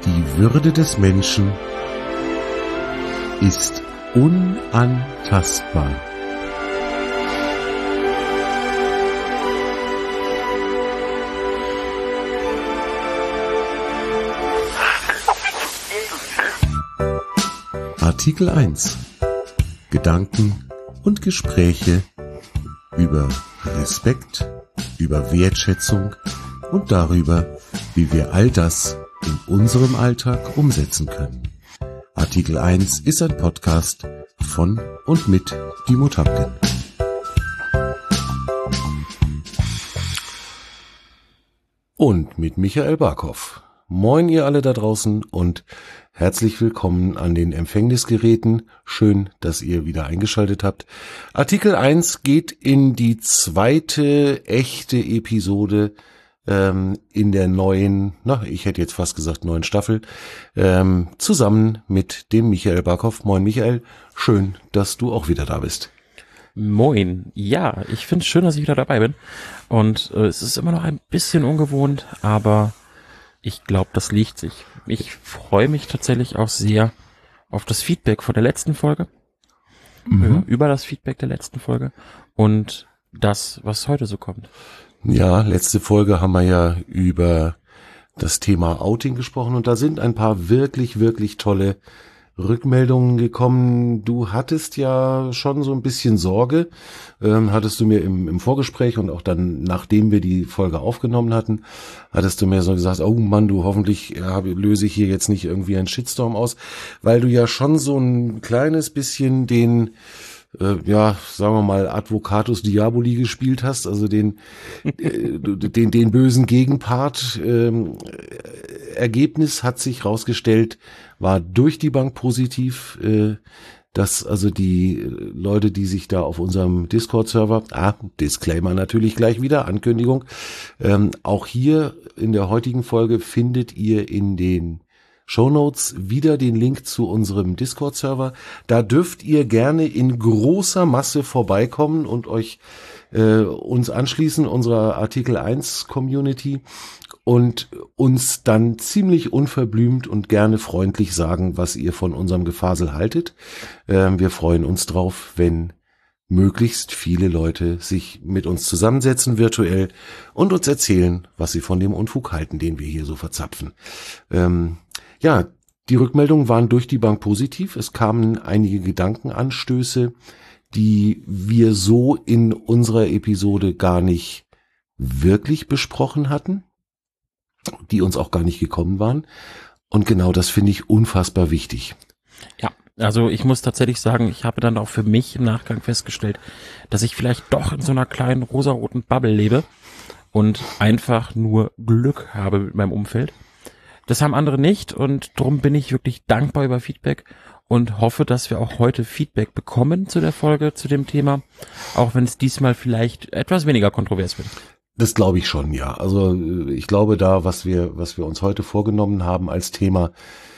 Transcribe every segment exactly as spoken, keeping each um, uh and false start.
Die Würde des Menschen ist unantastbar. Artikel eins. Gedanken und Gespräche über Respekt, über Wertschätzung und darüber, wie wir all das in unserem Alltag umsetzen können. Artikel eins ist ein Podcast von und mit Dimo Tapken. Und mit Michael Barkow. Moin ihr alle da draußen und herzlich willkommen an den Empfängnisgeräten. Schön, dass ihr wieder eingeschaltet habt. Artikel eins geht in die zweite echte Episode ähm, in der neuen, na, ich hätte jetzt fast gesagt neuen Staffel, ähm, zusammen mit dem Michael Barkow. Moin Michael, schön, dass du auch wieder da bist. Moin, ja, ich finde es schön, dass ich wieder dabei bin und äh, es ist immer noch ein bisschen ungewohnt, aber ich glaube, das liegt sich. Ich freue mich tatsächlich auch sehr auf das Feedback von der letzten Folge, mhm. über das Feedback der letzten Folge und das, was heute so kommt. Ja, letzte Folge haben wir ja über das Thema Outing gesprochen und da sind ein paar wirklich, wirklich tolle Rückmeldungen gekommen. Du hattest ja schon so ein bisschen Sorge, ähm, hattest du mir im, im Vorgespräch und auch dann, nachdem wir die Folge aufgenommen hatten, hattest du mir so gesagt, oh Mann, du hoffentlich ja, löse ich hier jetzt nicht irgendwie einen Shitstorm aus, weil du ja schon so ein kleines bisschen den, äh, ja, sagen wir mal, Advocatus Diaboli gespielt hast, also den, äh, den, den bösen Gegenpart. Ähm, Ergebnis hat sich rausgestellt, war durch die Bank positiv, äh, dass also die Leute, die sich da auf unserem Discord-Server, ah, Disclaimer natürlich gleich wieder, Ankündigung, ähm, auch hier in der heutigen Folge findet ihr in den Shownotes wieder den Link zu unserem Discord-Server. Da dürft ihr gerne in großer Masse vorbeikommen und euch äh, uns anschließen, unserer Artikel eins Community, und uns dann ziemlich unverblümt und gerne freundlich sagen, was ihr von unserem Gefasel haltet. Ähm, wir freuen uns drauf, wenn möglichst viele Leute sich mit uns zusammensetzen virtuell und uns erzählen, was sie von dem Unfug halten, den wir hier so verzapfen. Ähm, ja, die Rückmeldungen waren durch die Bank positiv. Es kamen einige Gedankenanstöße, die wir so in unserer Episode gar nicht wirklich besprochen hatten, die uns auch gar nicht gekommen waren. Und genau das finde ich unfassbar wichtig. Ja, also ich muss tatsächlich sagen, ich habe dann auch für mich im Nachgang festgestellt, dass ich vielleicht doch in so einer kleinen rosaroten Bubble lebe und einfach nur Glück habe mit meinem Umfeld. Das haben andere nicht und darum bin ich wirklich dankbar über Feedback und hoffe, dass wir auch heute Feedback bekommen zu der Folge, zu dem Thema, auch wenn es diesmal vielleicht etwas weniger kontrovers wird. Das glaube ich schon, ja. Also ich glaube da, was wir, was wir uns heute vorgenommen haben als Thema,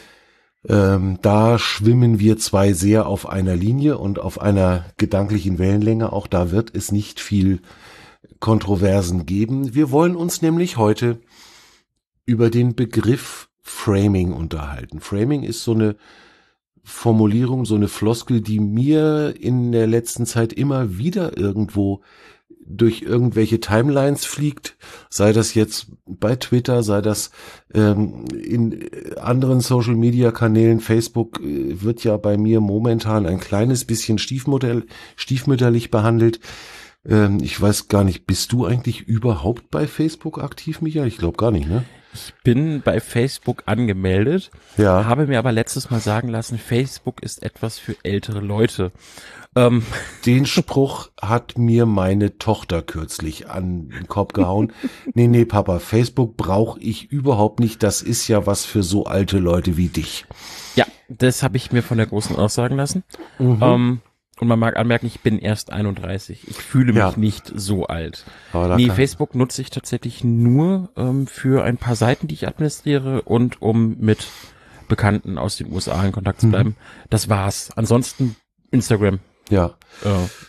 ähm, da schwimmen wir zwei sehr auf einer Linie und auf einer gedanklichen Wellenlänge. Auch da wird es nicht viel Kontroversen geben. Wir wollen uns nämlich heute über den Begriff Framing unterhalten. Framing ist so eine Formulierung, so eine Floskel, die mir in der letzten Zeit immer wieder irgendwo durch irgendwelche Timelines fliegt, sei das jetzt bei Twitter, sei das ähm, in anderen Social-Media-Kanälen. Facebook äh, wird ja bei mir momentan ein kleines bisschen stiefmodell, stiefmütterlich behandelt. Ähm, ich weiß gar nicht, bist du eigentlich überhaupt bei Facebook aktiv, Michael? Ich glaube gar nicht, ne? Ich bin bei Facebook angemeldet, ja. Habe mir aber letztes Mal sagen lassen, Facebook ist etwas für ältere Leute. Ähm. Den Spruch hat mir meine Tochter kürzlich an den Kopf gehauen. Nee, nee, Papa, Facebook brauche ich überhaupt nicht. Das ist ja was für so alte Leute wie dich. Ja, das habe ich mir von der Großen aussagen lassen. Mhm. Ähm, und man mag anmerken, ich bin erst einunddreißig. Ich fühle mich ja. nicht so alt. Nee, Facebook nutze ich tatsächlich nur ähm, für ein paar Seiten, die ich administriere und um mit Bekannten aus den U S A in Kontakt zu bleiben. Mhm. Das war's. Ansonsten Instagram. Ja. Äh,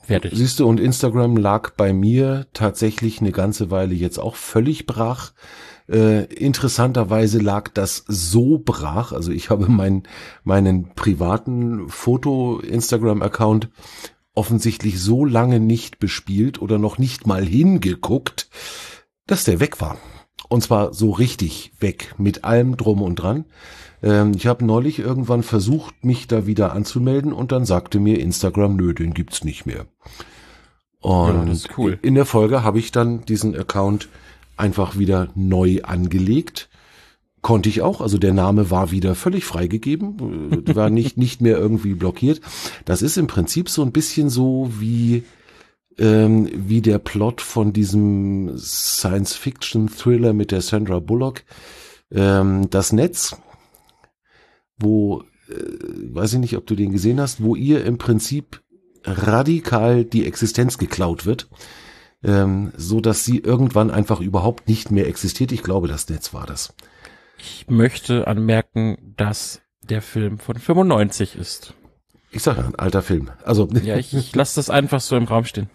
Fertig. Siehst du, und Instagram lag bei mir tatsächlich eine ganze Weile jetzt auch völlig brach. Äh, interessanterweise lag das so brach, also ich habe meinen meinen privaten Foto-Instagram-Account offensichtlich so lange nicht bespielt oder noch nicht mal hingeguckt, dass der weg war. Und zwar so richtig weg, mit allem drum und dran. Ähm, ich habe neulich irgendwann versucht, mich da wieder anzumelden und dann sagte mir Instagram, nö, den gibt's nicht mehr. Und ja, das ist cool. In der Folge habe ich dann diesen Account einfach wieder neu angelegt. Konnte ich auch, also der Name war wieder völlig freigegeben, war nicht nicht mehr irgendwie blockiert. Das ist im Prinzip so ein bisschen so wie ähm, wie der Plot von diesem Science-Fiction-Thriller mit der Sandra Bullock, ähm, das Netz, wo, äh, weiß ich nicht, ob du den gesehen hast, wo ihr im Prinzip radikal die Existenz geklaut wird, ähm, so dass sie irgendwann einfach überhaupt nicht mehr existiert. Ich glaube, das Netz war das. Ich möchte anmerken, dass der Film von fünfundneunzig ist. Ich sage ja, ein alter Film. Also Ja, ich, ich lasse das einfach so im Raum stehen.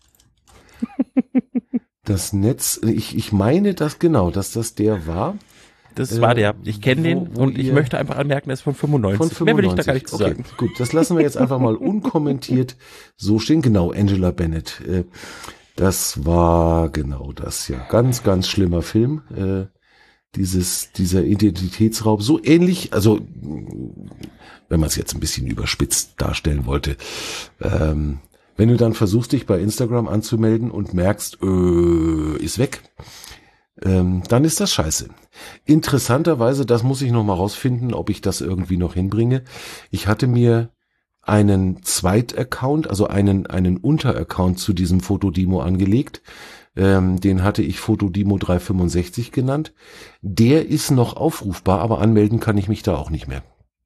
Das Netz, ich, ich meine das genau, dass das der war. Das äh, war der. Ich kenne wo, den wo und ich ihr, möchte einfach anmerken, er ist von fünfundneunzig. Von fünfundneunzig. Mehr will ich da gar nicht zu okay, sagen. Gut, das lassen wir jetzt einfach mal unkommentiert so stehen. Genau, Angela Bennett. Äh, das war genau das, ja. Ganz, ganz schlimmer Film. Äh, dieses, dieser Identitätsraub. So ähnlich, also wenn man es jetzt ein bisschen überspitzt darstellen wollte, ähm, wenn du dann versuchst, dich bei Instagram anzumelden und merkst, äh, ist weg, ähm, dann ist das scheiße. Interessanterweise, das muss ich noch mal rausfinden, ob ich das irgendwie noch hinbringe. Ich hatte mir einen Zweit-Account, also einen einen Unter-Account zu diesem Fotodemo angelegt. Ähm, den hatte ich Fotodemo dreihundertfünfundsechzig genannt. Der ist noch aufrufbar, aber anmelden kann ich mich da auch nicht mehr.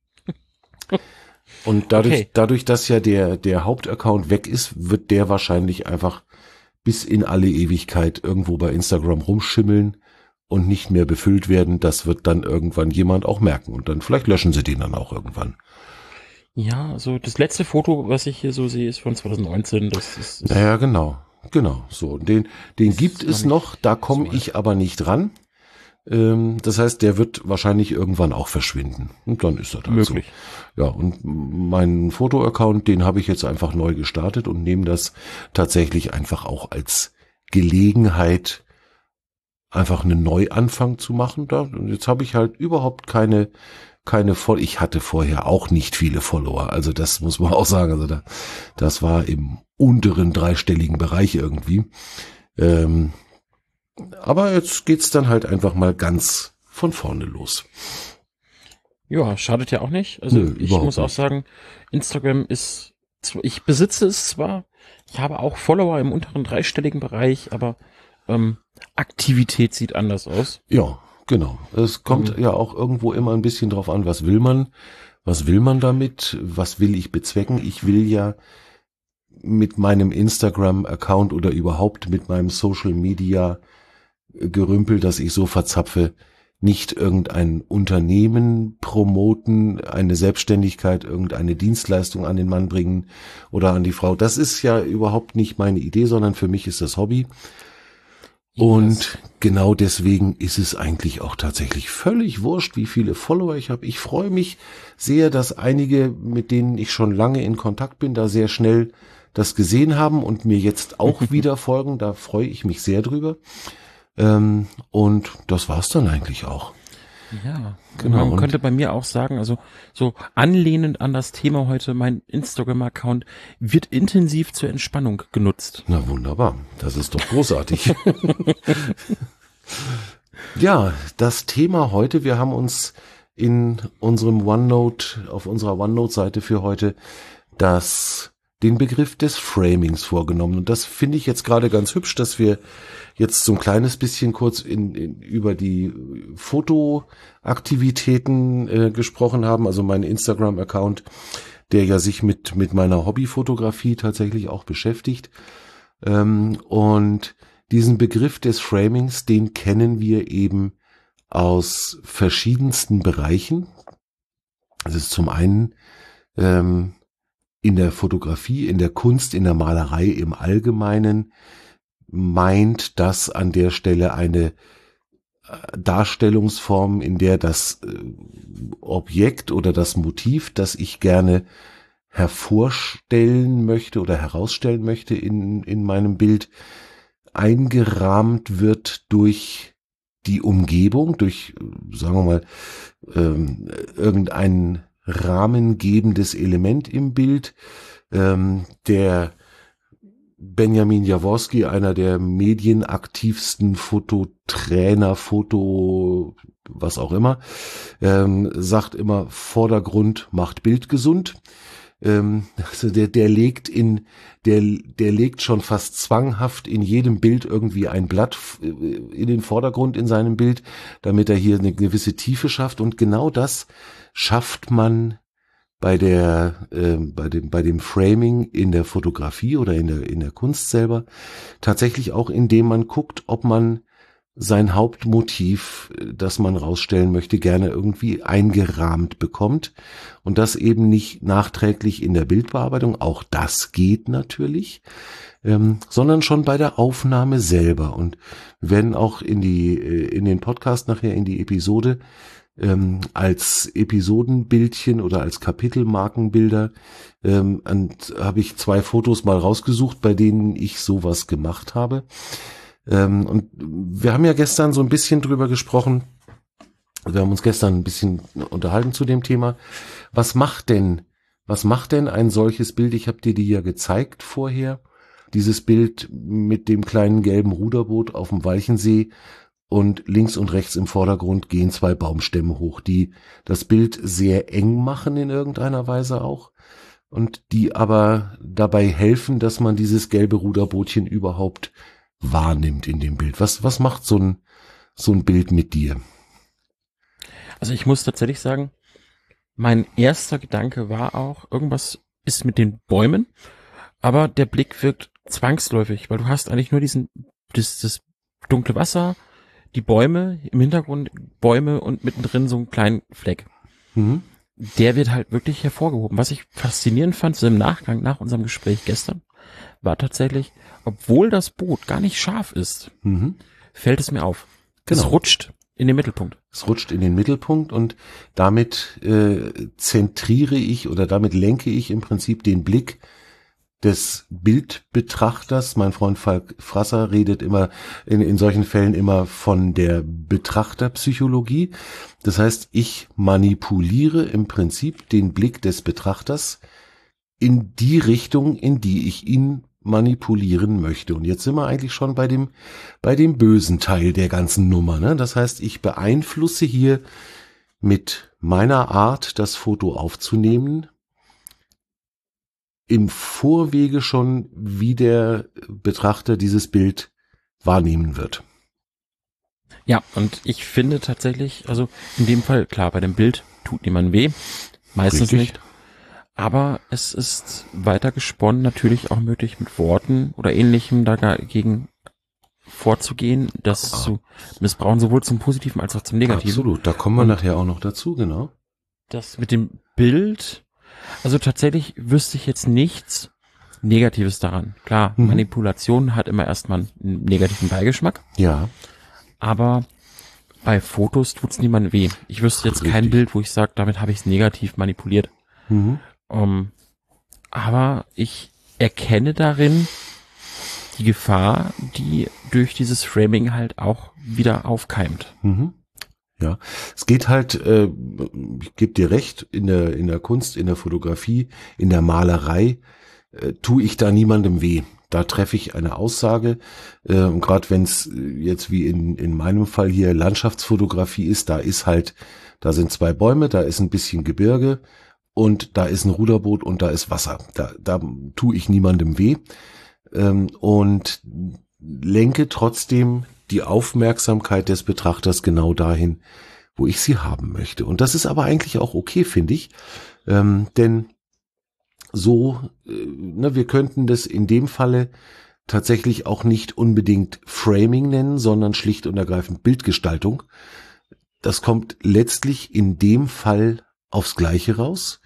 Und dadurch, okay. dadurch, dass ja der der Hauptaccount weg ist, wird der wahrscheinlich einfach bis in alle Ewigkeit irgendwo bei Instagram rumschimmeln und nicht mehr befüllt werden. Das wird dann irgendwann jemand auch merken und dann vielleicht löschen sie den dann auch irgendwann. Ja, also das letzte Foto, was ich hier so sehe, ist von zweitausendneunzehn. Das ist, ist naja, genau, genau. So, den den gibt es noch, da komme ich aber nicht ran. Ähm, das heißt, der wird wahrscheinlich irgendwann auch verschwinden. Und dann ist das halt möglich. So. Ja, und meinen Foto-Account, den habe ich jetzt einfach neu gestartet und nehme das tatsächlich einfach auch als Gelegenheit, einfach einen Neuanfang zu machen. Da, und jetzt habe ich halt überhaupt keine, keine voll. Ich hatte vorher auch nicht viele Follower. Also das muss man auch sagen. Also da, das war im unteren dreistelligen Bereich irgendwie. Ähm, aber jetzt geht's dann halt einfach mal ganz von vorne los. Ja, schadet ja auch nicht. Also Nö, ich muss auch nicht. sagen, Instagram ist, ich besitze es zwar, ich habe auch Follower im unteren dreistelligen Bereich, aber ähm, Aktivität sieht anders aus. Ja, genau. Es kommt mhm. ja auch irgendwo immer ein bisschen drauf an, was will man, was will man damit, was will ich bezwecken. Ich will ja mit meinem Instagram-Account oder überhaupt mit meinem Social-Media-Gerümpel, das ich so verzapfe, nicht irgendein Unternehmen promoten, eine Selbstständigkeit, irgendeine Dienstleistung an den Mann bringen oder an die Frau. Das ist ja überhaupt nicht meine Idee, sondern für mich ist das Hobby. Und yes. genau deswegen ist es eigentlich auch tatsächlich völlig wurscht, wie viele Follower ich habe. Ich freue mich sehr, dass einige, mit denen ich schon lange in Kontakt bin, da sehr schnell das gesehen haben und mir jetzt auch wieder folgen. Da freue ich mich sehr drüber. Ähm, und das war's dann eigentlich auch. Ja, genau. Man könnte bei mir auch sagen, also so anlehnend an das Thema heute, mein Instagram-Account wird intensiv zur Entspannung genutzt. Na wunderbar, das ist doch großartig. Ja, das Thema heute, wir haben uns in unserem OneNote, auf unserer OneNote-Seite für heute das den Begriff des Framings vorgenommen. Und das finde ich jetzt gerade ganz hübsch, dass wir jetzt so ein kleines bisschen kurz in, in über die Fotoaktivitäten äh, gesprochen haben. Also mein Instagram-Account, der ja sich mit mit meiner Hobbyfotografie tatsächlich auch beschäftigt. Ähm, und diesen Begriff des Framings, den kennen wir eben aus verschiedensten Bereichen. Das ist zum einen ähm, in der Fotografie, in der Kunst, in der Malerei im Allgemeinen meint, dass an der Stelle eine Darstellungsform, in der das Objekt oder das Motiv, das ich gerne hervorstellen möchte oder herausstellen möchte in, in meinem Bild, eingerahmt wird durch die Umgebung, durch, sagen wir mal, ähm, irgendein rahmengebendes Element im Bild. Ähm, der Benjamin Jaworski, einer der medienaktivsten Fototrainer, Foto, was auch immer, ähm, sagt immer, Vordergrund macht Bild gesund. Ähm, also der, der legt in, der, der legt schon fast zwanghaft in jedem Bild irgendwie ein Blatt in den Vordergrund in seinem Bild, damit er hier eine gewisse Tiefe schafft. Und genau das schafft man bei der, äh, bei dem, bei dem Framing in der Fotografie oder in der, in der Kunst selber tatsächlich auch, indem man guckt, ob man sein Hauptmotiv, das man rausstellen möchte, gerne irgendwie eingerahmt bekommt und das eben nicht nachträglich in der Bildbearbeitung, auch das geht natürlich, ähm, sondern schon bei der Aufnahme selber. Und wir werden auch in die, in den Podcast nachher, in die Episode, ähm, als Episodenbildchen oder als Kapitelmarkenbilder, ähm, und habe ich zwei Fotos mal rausgesucht, bei denen ich sowas gemacht habe. Und wir haben ja gestern so ein bisschen drüber gesprochen, wir haben uns gestern ein bisschen unterhalten zu dem Thema. Was macht denn, was macht denn ein solches Bild? Ich habe dir die ja gezeigt vorher, dieses Bild mit dem kleinen gelben Ruderboot auf dem Walchensee und links und rechts im Vordergrund gehen zwei Baumstämme hoch, die das Bild sehr eng machen in irgendeiner Weise auch und die aber dabei helfen, dass man dieses gelbe Ruderbootchen überhaupt wahrnimmt in dem Bild. Was, was macht so ein, so ein Bild mit dir? Also ich muss tatsächlich sagen, mein erster Gedanke war auch, irgendwas ist mit den Bäumen, aber der Blick wirkt zwangsläufig, weil du hast eigentlich nur diesen, das, das dunkle Wasser, die Bäume, im Hintergrund Bäume und mittendrin so einen kleinen Fleck. Mhm. Der wird halt wirklich hervorgehoben. Was ich faszinierend fand, so im Nachgang, nach unserem Gespräch gestern, war tatsächlich, obwohl das Boot gar nicht scharf ist, mhm. fällt es mir auf. Genau. Es rutscht in den Mittelpunkt. Es rutscht in den Mittelpunkt und damit äh, zentriere ich oder damit lenke ich im Prinzip den Blick des Bildbetrachters. Mein Freund Falk Frasser redet immer in, in solchen Fällen immer von der Betrachterpsychologie. Das heißt, ich manipuliere im Prinzip den Blick des Betrachters in die Richtung, in die ich ihn manipulieren möchte. Und jetzt sind wir eigentlich schon bei dem, bei dem bösen Teil der ganzen Nummer, ne? Das heißt, ich beeinflusse hier mit meiner Art, das Foto aufzunehmen, im Vorwege schon, wie der Betrachter dieses Bild wahrnehmen wird. Ja, und ich finde tatsächlich, also in dem Fall, klar, bei dem Bild tut niemand weh, meistens Richtig. Nicht. Aber es ist weiter gesponnen, natürlich auch möglich mit Worten oder Ähnlichem dagegen vorzugehen, das ah. zu missbrauchen, sowohl zum Positiven als auch zum Negativen. Absolut, da kommen wir und nachher auch noch dazu, genau. Das mit dem Bild, also tatsächlich wüsste ich jetzt nichts Negatives daran. Klar, mhm. Manipulation hat immer erstmal einen negativen Beigeschmack. Ja. Aber bei Fotos tut's niemandem weh. Ich wüsste jetzt Richtig. Kein Bild, wo ich sage, damit habe ich es negativ manipuliert. Mhm. Um, aber ich erkenne darin die Gefahr, die durch dieses Framing halt auch wieder aufkeimt. Mhm. Ja, es geht halt, äh, ich gebe dir recht, in der in der Kunst, in der Fotografie, in der Malerei äh, tue ich da niemandem weh. Da treffe ich eine Aussage äh, und gerade wenn es jetzt wie in in meinem Fall hier Landschaftsfotografie ist, da ist halt, da sind zwei Bäume, da ist ein bisschen Gebirge und da ist ein Ruderboot und da ist Wasser. Da, da tue ich niemandem weh ähm, und lenke trotzdem die Aufmerksamkeit des Betrachters genau dahin, wo ich sie haben möchte. Und das ist aber eigentlich auch okay, finde ich, ähm, denn so, äh, ne, wir könnten das in dem Falle tatsächlich auch nicht unbedingt Framing nennen, sondern schlicht und ergreifend Das kommt letztlich in dem Fall aufs Gleiche raus.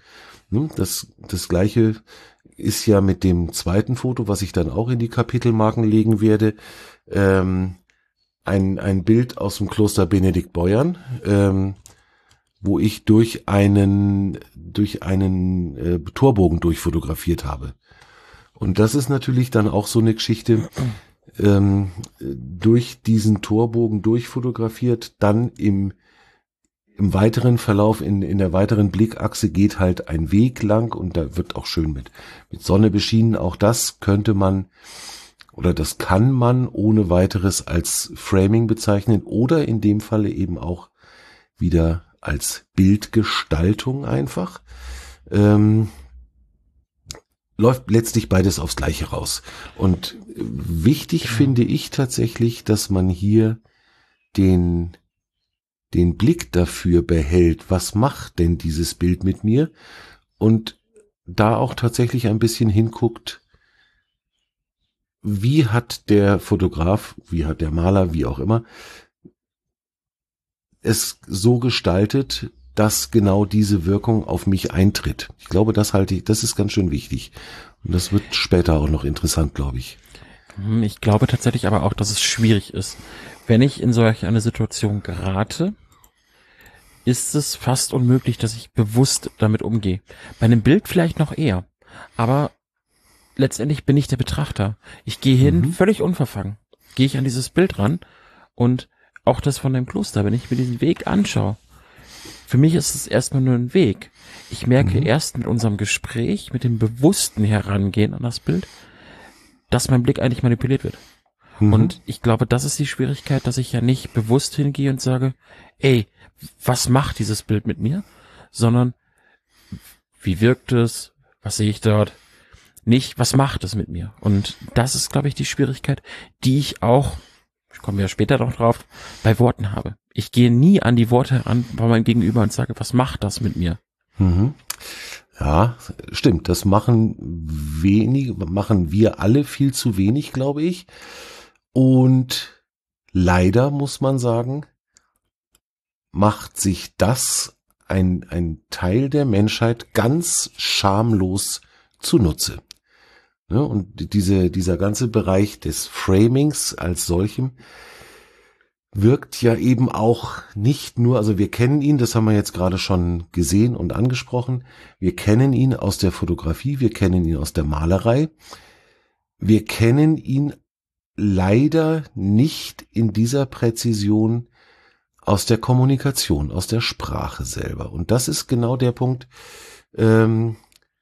Ne? Das, das Gleiche ist ja mit dem zweiten Foto, was ich dann auch in die Kapitelmarken legen werde, ähm, ein, ein Bild aus dem Kloster Benedikt Beuern, ähm, wo ich durch einen, durch einen äh, Torbogen durchfotografiert habe. Und das ist natürlich dann auch so eine Geschichte, ähm, durch diesen Torbogen durchfotografiert, dann im im weiteren Verlauf, in in der weiteren Blickachse geht halt ein Weg lang und da wird auch schön mit mit Sonne beschienen. Auch das könnte man oder das kann man ohne weiteres als Framing bezeichnen oder in dem Falle eben auch wieder als Bildgestaltung einfach. Ähm, läuft letztlich beides aufs Gleiche raus. Und wichtig finde ich tatsächlich, dass man hier den den Blick dafür behält, was macht denn dieses Bild mit mir und da auch tatsächlich ein bisschen hinguckt, wie hat der Fotograf, wie hat der Maler, wie auch immer, es so gestaltet, dass genau diese Wirkung auf mich eintritt. Ich glaube, das halte ich, das ist ganz schön wichtig. Und das wird später auch noch interessant, glaube ich. Ich glaube tatsächlich aber auch, dass es schwierig ist. Wenn ich in solch eine Situation gerate, ist es fast unmöglich, dass ich bewusst damit umgehe. Bei einem Bild vielleicht noch eher, aber letztendlich bin ich der Betrachter. Ich gehe hin, mhm. völlig unverfangen, gehe ich an dieses Bild ran und auch das von dem Kloster, wenn ich mir diesen Weg anschaue. Für mich ist es erstmal nur ein Weg. Ich merke mhm. erst mit unserem Gespräch, mit dem bewussten Herangehen an das Bild, dass mein Blick eigentlich manipuliert wird. Mhm. Und ich glaube, das ist die Schwierigkeit, dass ich ja nicht bewusst hingehe und sage, ey, was macht dieses Bild mit mir? Sondern, wie wirkt es? Was sehe ich dort? Nicht, was macht es mit mir? Und das ist, glaube ich, die Schwierigkeit, die ich auch, ich komme ja später noch drauf, bei Worten habe. Ich gehe nie an die Worte heran bei meinem Gegenüber und sage, was macht das mit mir? Mhm. Ja, stimmt. Das machen wenig, machen wir alle viel zu wenig, glaube ich. Und leider muss man sagen, macht sich das ein, ein Teil der Menschheit ganz schamlos zunutze. Ja, und diese, dieser ganze Bereich des Framings als solchem wirkt ja eben auch nicht nur, also wir kennen ihn, das haben wir jetzt gerade schon gesehen und angesprochen, wir kennen ihn aus der Fotografie, wir kennen ihn aus der Malerei, wir kennen ihn leider nicht in dieser Präzision aus der Kommunikation, aus der Sprache selber. Und das ist genau der Punkt, ähm,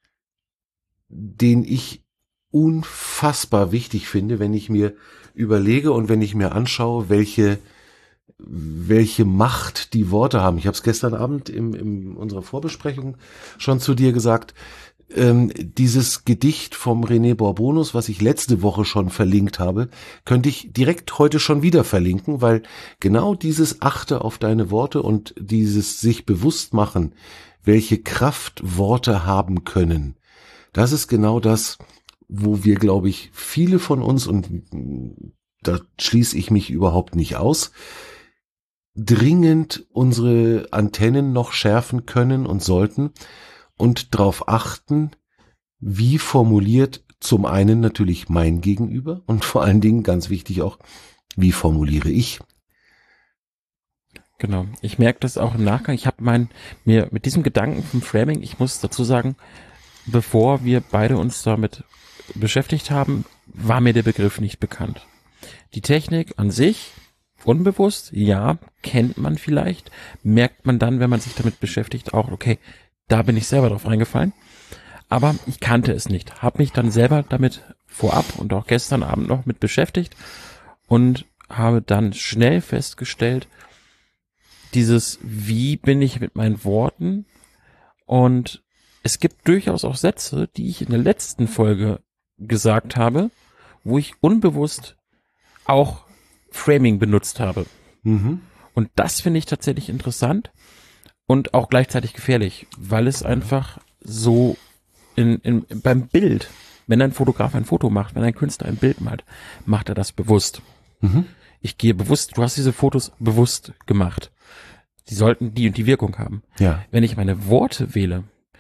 den ich unfassbar wichtig finde, wenn ich mir überlege und wenn ich mir anschaue, welche welche Macht die Worte haben. Ich habe es gestern Abend im, in unserer Vorbesprechung schon zu dir gesagt, ähm, dieses Gedicht vom René Bourbonus, was ich letzte Woche schon verlinkt habe, könnte ich direkt heute schon wieder verlinken, weil genau dieses Achte auf deine Worte und dieses sich bewusst machen, welche Kraft Worte haben können, das ist genau das, wo wir, glaube ich, viele von uns, und da schließe ich mich überhaupt nicht aus, dringend unsere Antennen noch schärfen können und sollten und darauf achten, wie formuliert zum einen natürlich mein Gegenüber und vor allen Dingen ganz wichtig auch, wie formuliere ich. Genau, ich merke das auch im Nachgang. Ich habe mein mir mit diesem Gedanken vom Framing, ich muss dazu sagen, bevor wir beide uns damit beschäftigt haben, war mir der Begriff nicht bekannt. Die Technik an sich, unbewusst, ja, kennt man vielleicht, merkt man dann, wenn man sich damit beschäftigt, auch, okay, da bin ich selber drauf reingefallen, aber ich kannte es nicht, habe mich dann selber damit vorab und auch gestern Abend noch mit beschäftigt und habe dann schnell festgestellt, dieses, wie bin ich mit meinen Worten, und es gibt durchaus auch Sätze, die ich in der letzten Folge gesagt habe, wo ich unbewusst auch Framing benutzt habe. Mhm. Und das finde ich tatsächlich interessant und auch gleichzeitig gefährlich, weil es einfach so in, in, beim Bild, wenn ein Fotograf ein Foto macht, wenn ein Künstler ein Bild malt, macht er das bewusst. Mhm. Ich gehe bewusst, du hast diese Fotos bewusst gemacht. Die sollten die und die Wirkung haben. Ja. Wenn ich meine Worte wähle,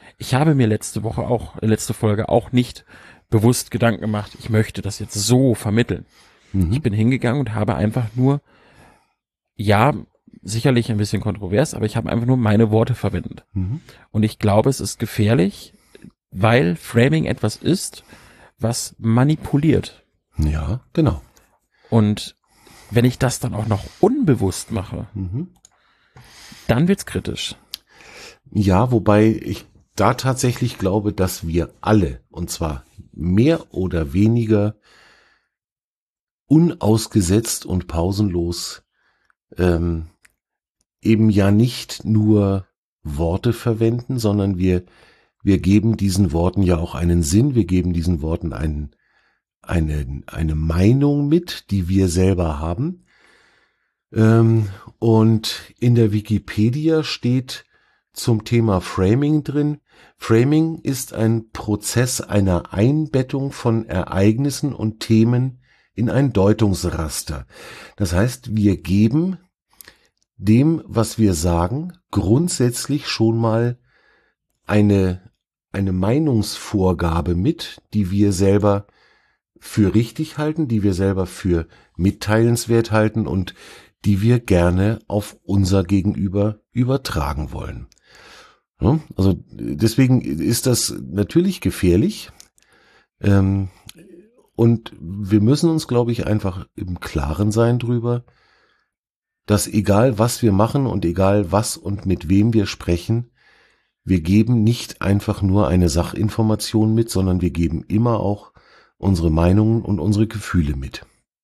Ich habe mir letzte Woche auch, letzte Folge auch nicht bewusst Gedanken gemacht, ich möchte das jetzt so vermitteln. Mhm. Ich bin hingegangen und habe einfach nur, ja, sicherlich ein bisschen kontrovers, aber ich habe einfach nur meine Worte verwendet. Mhm. Und ich glaube, es ist gefährlich, weil Framing etwas ist, was manipuliert. Ja, genau. Und wenn ich das dann auch noch unbewusst mache, Mhm. dann wird's kritisch. Ja, wobei ich da tatsächlich glaube, dass wir alle, und zwar mehr oder weniger unausgesetzt und pausenlos, ähm, eben ja nicht nur Worte verwenden, sondern wir, wir geben diesen Worten ja auch einen Sinn, wir geben diesen Worten einen, eine, eine Meinung mit, die wir selber haben. Ähm, und in der Wikipedia steht zum Thema Framing drin: Framing ist ein Prozess einer Einbettung von Ereignissen und Themen in ein Deutungsraster. Das heißt, wir geben dem, was wir sagen, grundsätzlich schon mal eine, eine Meinungsvorgabe mit, die wir selber für richtig halten, die wir selber für mitteilenswert halten und die wir gerne auf unser Gegenüber übertragen wollen. Ja, also deswegen ist das natürlich gefährlich, ähm, und wir müssen uns, glaube ich, einfach im Klaren sein drüber, dass egal was wir machen und egal was und mit wem wir sprechen, wir geben nicht einfach nur eine Sachinformation mit, sondern wir geben immer auch unsere Meinungen und unsere Gefühle mit.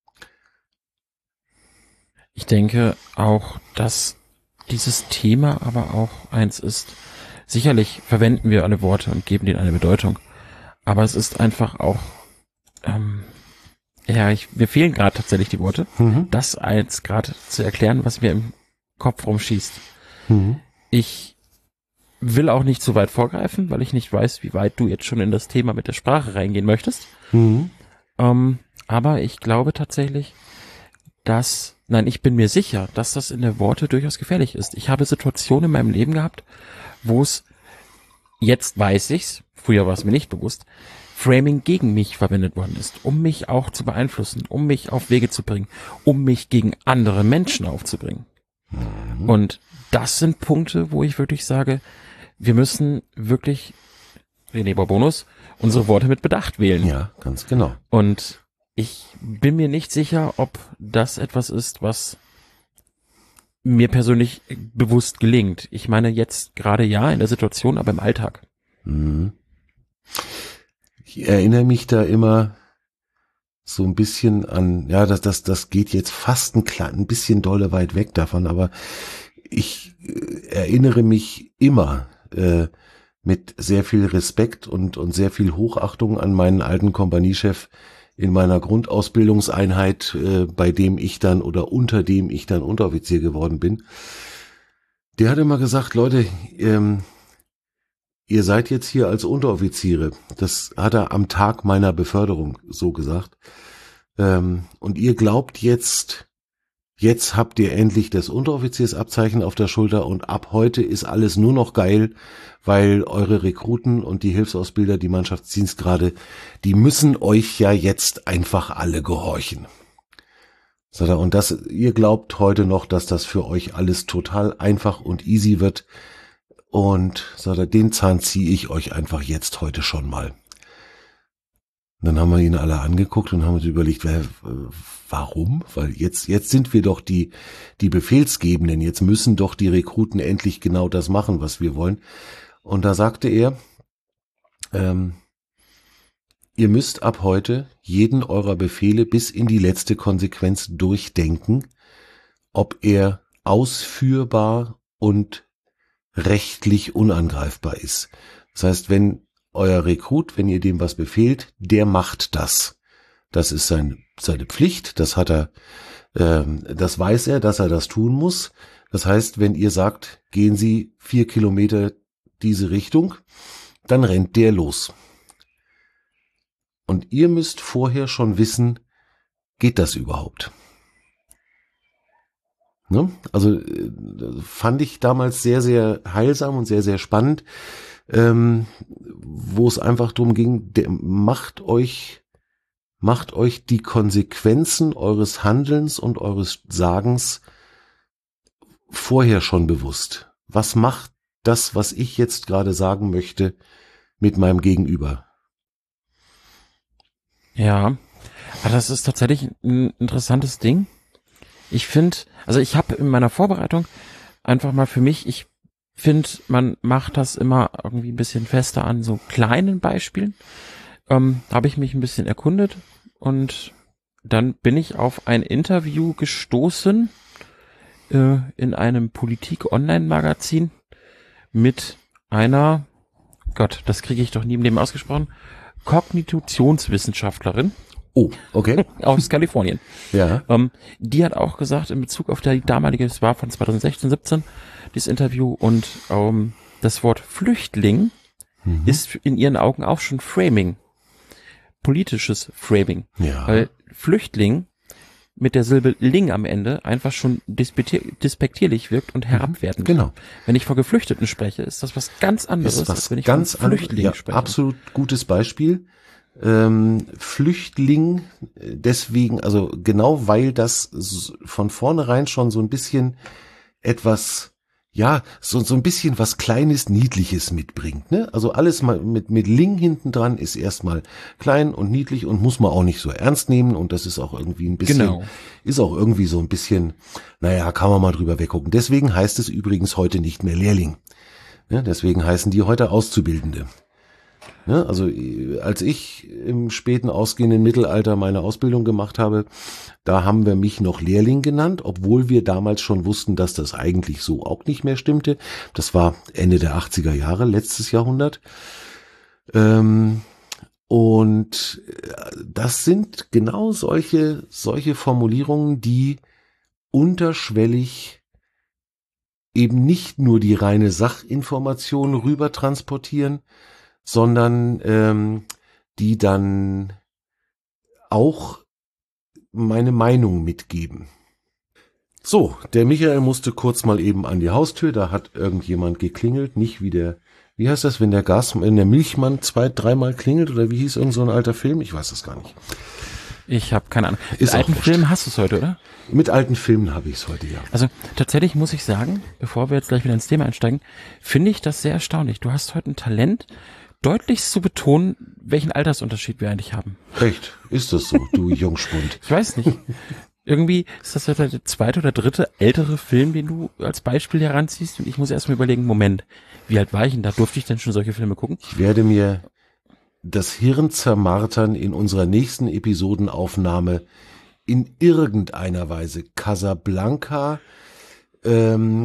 Ich denke auch, dass dieses Thema aber auch eins ist. Sicherlich verwenden wir alle Worte und geben denen eine Bedeutung, aber es ist einfach auch, ähm, ja, ich, mir fehlen gerade tatsächlich die Worte, Mhm. das eins gerade zu erklären, was mir im Kopf rumschießt. Mhm. Ich will auch nicht zu weit vorgreifen, weil ich nicht weiß, wie weit du jetzt schon in das Thema mit der Sprache reingehen möchtest. Mhm. Ähm, aber ich glaube tatsächlich, dass, nein, ich bin mir sicher, dass das in der Worte durchaus gefährlich ist. Ich habe Situationen in meinem Leben gehabt, wo es, jetzt weiß ich's, früher war es mir nicht bewusst, Framing gegen mich verwendet worden ist, um mich auch zu beeinflussen, um mich auf Wege zu bringen, um mich gegen andere Menschen aufzubringen. Mhm. Und das sind Punkte, wo ich wirklich sage, wir müssen wirklich, René Bonus, unsere Worte mit Bedacht wählen. Ja, ganz genau. Und ich bin mir nicht sicher, ob das etwas ist, was mir persönlich bewusst gelingt. Ich meine jetzt gerade ja in der Situation, aber im Alltag. Mhm. Ich erinnere mich da immer so ein bisschen an, ja, das, das, das geht jetzt fast ein klein, ein bisschen dolle weit weg davon, aber ich äh, erinnere mich immer äh, mit sehr viel Respekt und, und sehr viel Hochachtung an meinen alten Kompaniechef in meiner Grundausbildungseinheit, äh, bei dem ich dann oder unter dem ich dann Unteroffizier geworden bin. Der hat immer gesagt: Leute, ähm, ihr seid jetzt hier als Unteroffiziere. Das hat er am Tag meiner Beförderung so gesagt. Ähm, und ihr glaubt jetzt, jetzt habt ihr endlich das Unteroffiziersabzeichen auf der Schulter und ab heute ist alles nur noch geil, weil eure Rekruten und die Hilfsausbilder, die Mannschaftsdienstgrade, die müssen euch ja jetzt einfach alle gehorchen. Sagt er, und das, ihr glaubt heute noch, dass das für euch alles total einfach und easy wird. Und sagt er, den Zahn ziehe ich euch einfach jetzt heute schon mal. Und dann haben wir ihn alle angeguckt und haben uns überlegt, wer, warum? Weil jetzt, jetzt sind wir doch die, die Befehlsgebenden. Jetzt müssen doch die Rekruten endlich genau das machen, was wir wollen. Und da sagte er, ähm, ihr müsst ab heute jeden eurer Befehle bis in die letzte Konsequenz durchdenken, ob er ausführbar und rechtlich unangreifbar ist. Das heißt, wenn euer Rekrut, wenn ihr dem was befehlt, der macht das. Das ist sein, seine Pflicht, das hat er, ähm, das weiß er, dass er das tun muss. Das heißt, wenn ihr sagt, gehen Sie vier Kilometer diese Richtung, dann rennt der los. Und ihr müsst vorher schon wissen, geht das überhaupt? Ne? Also äh, fand ich damals sehr, sehr heilsam und sehr, sehr spannend, ähm, wo es einfach darum ging, der, macht euch, macht euch die Konsequenzen eures Handelns und eures Sagens vorher schon bewusst. Was macht das, was ich jetzt gerade sagen möchte, mit meinem Gegenüber? Ja, aber das ist tatsächlich ein interessantes Ding. Ich finde, also ich habe in meiner Vorbereitung einfach mal für mich, ich finde, man macht das immer irgendwie ein bisschen fester an so kleinen Beispielen. Ähm, habe ich mich ein bisschen erkundet und dann bin ich auf ein Interview gestoßen äh, in einem Politik-Online-Magazin mit einer, Gott, das kriege ich doch nie im Leben ausgesprochen, Kognitionswissenschaftlerin. Oh, okay. Aus Kalifornien. Ja. Ähm, die hat auch gesagt, in Bezug auf die damalige, es war von zwanzig sechzehn, siebzehn, dieses Interview, und ähm, das Wort Flüchtling mhm. ist in ihren Augen auch schon Framing. Politisches Framing. Ja. Weil Flüchtling mit der Silbe Ling am Ende einfach schon despektierlich wirkt und herabwertend. Genau. Wenn ich von Geflüchteten spreche, ist das was ganz anderes, ist was als wenn ich ganz von Flüchtlingen ja, spreche. Absolut gutes Beispiel. Ähm, Flüchtling, deswegen, also genau weil das von vornherein schon so ein bisschen etwas, ja, so, so ein bisschen was Kleines, Niedliches mitbringt, ne? Also alles mal mit, mit Ling hinten dran ist erstmal klein und niedlich und muss man auch nicht so ernst nehmen, und das ist auch irgendwie ein bisschen, Genau. ist auch irgendwie so ein bisschen, naja, kann man mal drüber weggucken. Deswegen heißt es übrigens heute nicht mehr Lehrling. Ja, deswegen heißen die heute Auszubildende. Ja, also als ich im späten ausgehenden Mittelalter meine Ausbildung gemacht habe, da haben wir mich noch Lehrling genannt, obwohl wir damals schon wussten, dass das eigentlich so auch nicht mehr stimmte. Das war Ende der achtziger Jahre, letztes Jahrhundert. Ähm, und das sind genau solche, solche Formulierungen, die unterschwellig eben nicht nur die reine Sachinformation rüber transportieren, sondern ähm, die dann auch meine Meinung mitgeben. So, der Michael musste kurz mal eben an die Haustür, da hat irgendjemand geklingelt, nicht wie der, wie heißt das, wenn der Gas, wenn der Milchmann zwei, dreimal klingelt, oder wie hieß irgend so ein alter Film? Ich weiß das gar nicht. Ich habe keine Ahnung. Ist Mit alten wurscht. Filmen hast du es heute, oder? Mit alten Filmen habe ich es heute, ja. Also tatsächlich muss ich sagen, bevor wir jetzt gleich wieder ins Thema einsteigen, finde ich das sehr erstaunlich. Du hast heute ein Talent, deutlichst zu betonen, welchen Altersunterschied wir eigentlich haben. Echt? Ist das so, du Jungspund? Ich weiß nicht. Irgendwie ist das der zweite oder dritte ältere Film, den du als Beispiel heranziehst, und ich muss erst mal überlegen, Moment, wie alt war ich denn da? Durfte ich denn schon solche Filme gucken? Ich werde mir das Hirn zermartern in unserer nächsten Episodenaufnahme in irgendeiner Weise Casablanca ähm,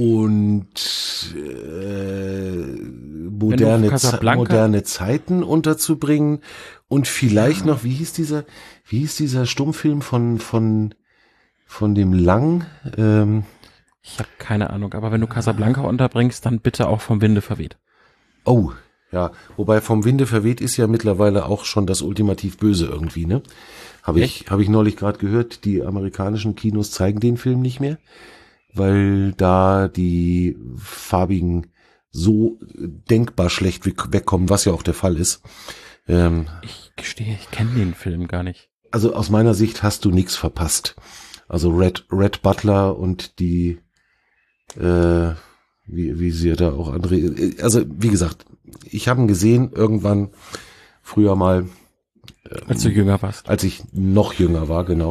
und äh, moderne, Casablanca- moderne Zeiten unterzubringen, und vielleicht noch, wie hieß dieser, wie hieß dieser Stummfilm von von von dem Lang? Ähm, Ich habe keine Ahnung, aber wenn du Casablanca unterbringst, dann bitte auch vom Winde verweht. Oh, ja, wobei vom Winde verweht ist ja mittlerweile auch schon das ultimativ Böse irgendwie, ne? Habe ich, habe ich neulich gerade gehört, die amerikanischen Kinos zeigen den Film nicht mehr, weil da die Farbigen so denkbar schlecht wegkommen, was ja auch der Fall ist. Ähm, Ich gestehe, ich kenne den Film gar nicht. also aus meiner Sicht hast du nichts verpasst. Also Red, Red Butler und die, äh, wie, wie sie da auch andere, also wie gesagt, ich habe ihn gesehen irgendwann früher mal. Als du jünger warst. Als ich noch jünger war, genau.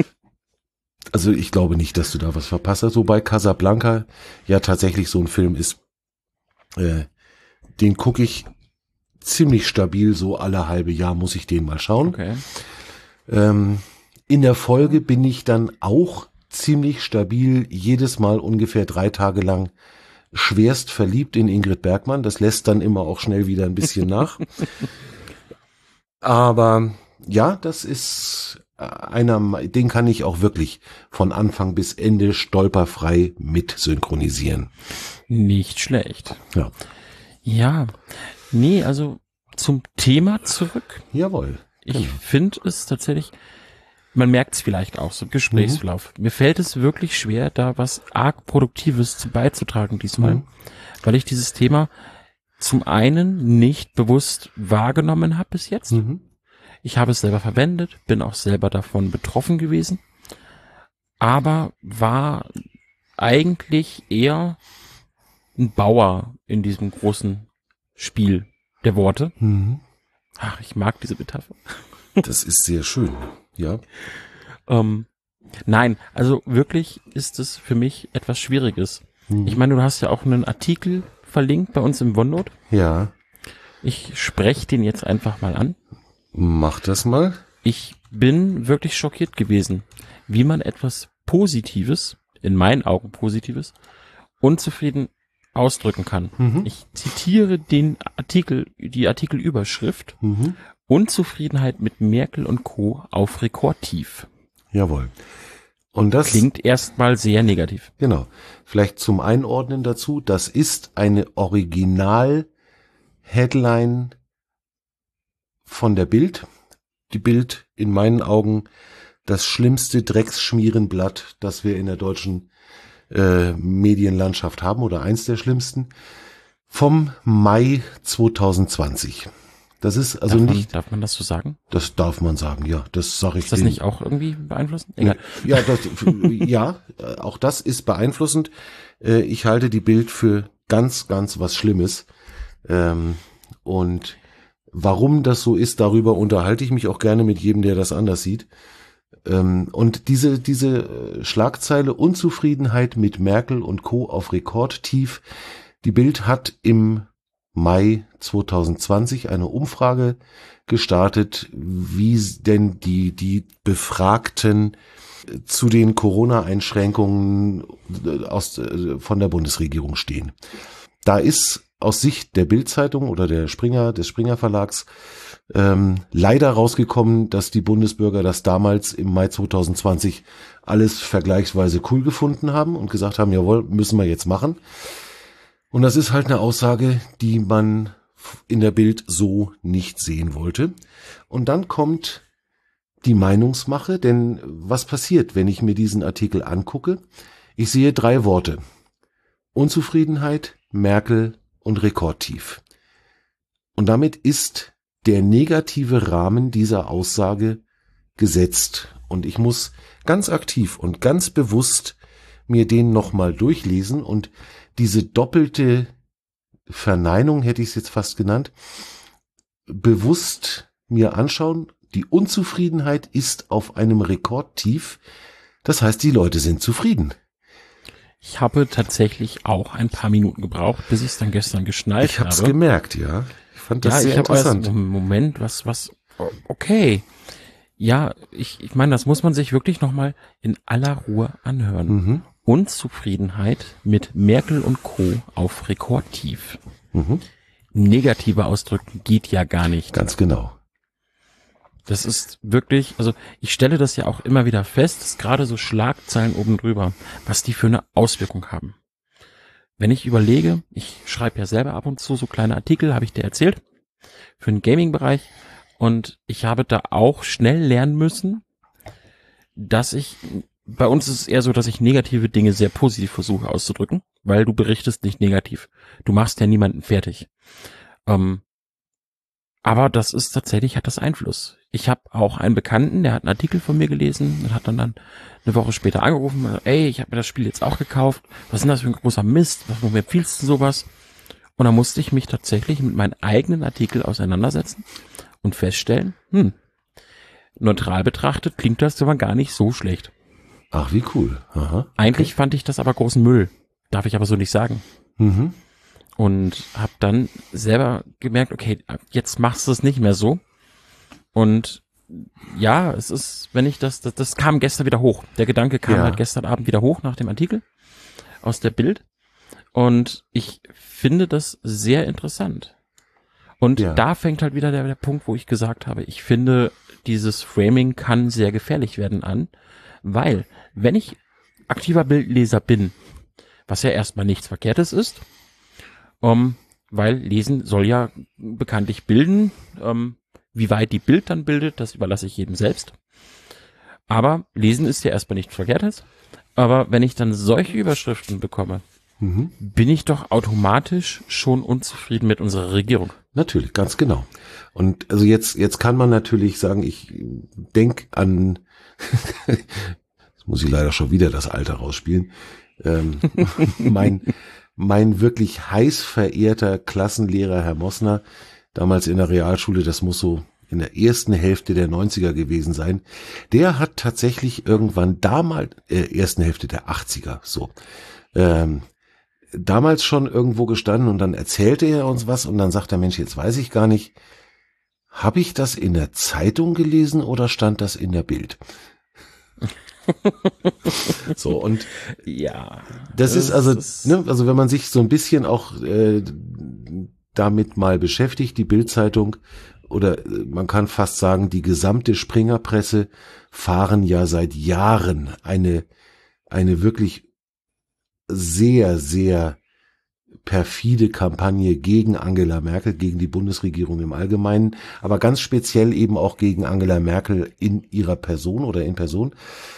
Also ich glaube nicht, dass du da was verpasst hast. Wobei Casablanca ja tatsächlich so ein Film ist, äh, den gucke ich ziemlich stabil, so alle halbe Jahr muss ich den mal schauen. Okay. Ähm, in der Folge bin ich dann auch ziemlich stabil, jedes Mal ungefähr drei Tage lang schwerst verliebt in Ingrid Bergmann. Das lässt dann immer auch schnell wieder ein bisschen nach. Aber ja, das ist einer, den kann ich auch wirklich von Anfang bis Ende stolperfrei mit synchronisieren. Nicht schlecht. Ja. Ja, nee, also zum Thema zurück. Jawohl. Ich Genau. finde es tatsächlich, man merkt es vielleicht auch so im Gesprächsverlauf. Mhm. Mir fällt es wirklich schwer, da was arg Produktives zu beizutragen diesmal, Mhm. weil ich dieses Thema zum einen nicht bewusst wahrgenommen habe bis jetzt. Mhm. Ich habe es selber verwendet, bin auch selber davon betroffen gewesen, aber war eigentlich eher ein Bauer in diesem großen Spiel der Worte. Mhm. Ach, ich mag diese Metapher. Das ist sehr schön, ja. Ähm, nein, also wirklich ist es für mich etwas Schwieriges. Mhm. Ich meine, du hast ja auch einen Artikel verlinkt bei uns im OneNote. Ja, Ich spreche den jetzt einfach mal an. mach das mal. Ich bin wirklich schockiert gewesen, wie man etwas Positives, in meinen Augen Positives, unzufrieden ausdrücken kann. Mhm. Ich zitiere den Artikel, die Artikelüberschrift: Mhm. Unzufriedenheit mit Merkel und Co. auf Rekordtief. Jawohl. Und das Klingt erstmal sehr negativ. Genau. Vielleicht zum Einordnen dazu. Das ist eine Original-Headline von der Bild. Die Bild, in meinen Augen, das schlimmste Drecksschmierenblatt, das wir in der deutschen äh, Medienlandschaft haben, oder eins der schlimmsten, vom Mai zwanzig zwanzig. Das ist also darf, man, nicht... darf man das so sagen? Das darf man sagen, ja. Das sage ich Ist das den- nicht auch irgendwie beeinflussend? Egal. Ja, das, ja, auch das ist beeinflussend. Äh, Ich halte die Bild für ganz, ganz was Schlimmes. Ähm, Und warum das so ist, darüber unterhalte ich mich auch gerne mit jedem, der das anders sieht. Ähm, Und diese, diese äh, Schlagzeile Unzufriedenheit mit Merkel und Co. auf Rekordtief. Die Bild hat im Mai zwanzig zwanzig eine Umfrage gestartet, wie denn die, die Befragten zu den Corona-Einschränkungen aus, von der Bundesregierung stehen. Da ist aus Sicht der Bild-Zeitung oder der Springer, des Springer Verlags, ähm, leider rausgekommen, dass die Bundesbürger das damals im Mai zwanzig zwanzig alles vergleichsweise cool gefunden haben und gesagt haben, jawohl, müssen wir jetzt machen. Und das ist halt eine Aussage, die man in der Bild so nicht sehen wollte. Und dann kommt die Meinungsmache, denn was passiert, wenn ich mir diesen Artikel angucke? Ich sehe drei Worte: Unzufriedenheit, Merkel und Rekordtief. Und damit ist der negative Rahmen dieser Aussage gesetzt. Und ich muss ganz aktiv und ganz bewusst mir den nochmal durchlesen und diese doppelte Verneinung, hätte ich es jetzt fast genannt, bewusst mir anschauen. Die Unzufriedenheit ist auf einem Rekordtief. Das heißt, die Leute sind zufrieden. Ich habe tatsächlich auch ein paar Minuten gebraucht, bis ich es dann gestern geschnallt Ich habe es habe. gemerkt, ja. Ich fand das Ja, sehr ich habe interessant. erst, Moment, was, was, okay. Ja, ich, ich meine, das muss man sich wirklich nochmal in aller Ruhe anhören. Mhm. Unzufriedenheit mit Merkel und Co. auf Rekordtief. Mhm. Negative ausdrücken geht ja gar nicht. Ganz genau. Das ist wirklich, also ich stelle das ja auch immer wieder fest, dass gerade so Schlagzeilen oben drüber, was die für eine Auswirkung haben. Wenn ich überlege, ich schreibe ja selber ab und zu so kleine Artikel, habe ich dir erzählt, für den Gaming-Bereich, und ich habe da auch schnell lernen müssen, dass ich, bei uns ist es eher so, dass ich negative Dinge sehr positiv versuche auszudrücken, weil du berichtest nicht negativ. Du machst ja niemanden fertig. Ähm, aber das ist tatsächlich, hat das Einfluss. Ich habe auch einen Bekannten, der hat einen Artikel von mir gelesen und hat dann, dann eine Woche später angerufen, ey, ich habe mir das Spiel jetzt auch gekauft, was ist denn das für ein großer Mist, warum empfiehlst du sowas? Und da musste ich mich tatsächlich mit meinem eigenen Artikel auseinandersetzen und feststellen, hm, neutral betrachtet klingt das aber gar nicht so schlecht. Ach, wie cool. Aha. Eigentlich fand ich das aber großen Müll, darf ich aber so nicht sagen. Mhm. Und habe dann selber gemerkt, okay, jetzt machst du es nicht mehr so. Und ja, es ist, wenn ich das, das, das kam gestern wieder hoch. Der Gedanke kam Ja. halt gestern Abend wieder hoch nach dem Artikel aus der Bild. Und ich finde das sehr interessant. Und Ja. da fängt halt wieder der, der Punkt, wo ich gesagt habe, ich finde, dieses Framing kann sehr gefährlich werden an, weil, wenn ich aktiver Bildleser bin, was ja erstmal nichts Verkehrtes ist, um, weil Lesen soll ja bekanntlich bilden, um, wie weit die Bild dann bildet, das überlasse ich jedem selbst. Aber Lesen ist ja erstmal nichts Verkehrtes. Aber wenn ich dann solche Überschriften bekomme, Mhm. bin ich doch automatisch schon unzufrieden mit unserer Regierung. Natürlich, ganz genau. Und also jetzt, jetzt kann man natürlich sagen, ich denk an, jetzt muss ich leider schon wieder das Alter rausspielen, ähm, mein, mein wirklich heiß verehrter Klassenlehrer Herr Mossner, damals in der Realschule, das muss so in der ersten Hälfte der neunziger gewesen sein, der hat tatsächlich irgendwann damals, äh, ersten Hälfte der achtziger, so, ähm, damals schon irgendwo gestanden und dann erzählte er uns was und dann sagt der Mensch, jetzt weiß ich gar nicht, habe ich das in der Zeitung gelesen oder stand das in der Bild? So, und ja, das, das ist also, ist ne, also wenn man sich so ein bisschen auch äh, damit mal beschäftigt, die Bild-Zeitung oder äh, man kann fast sagen, die gesamte Springerpresse fahren ja seit Jahren eine eine wirklich sehr, sehr perfide Kampagne gegen Angela Merkel, gegen die Bundesregierung im Allgemeinen, aber ganz speziell eben auch gegen Angela Merkel in ihrer Person oder in Person.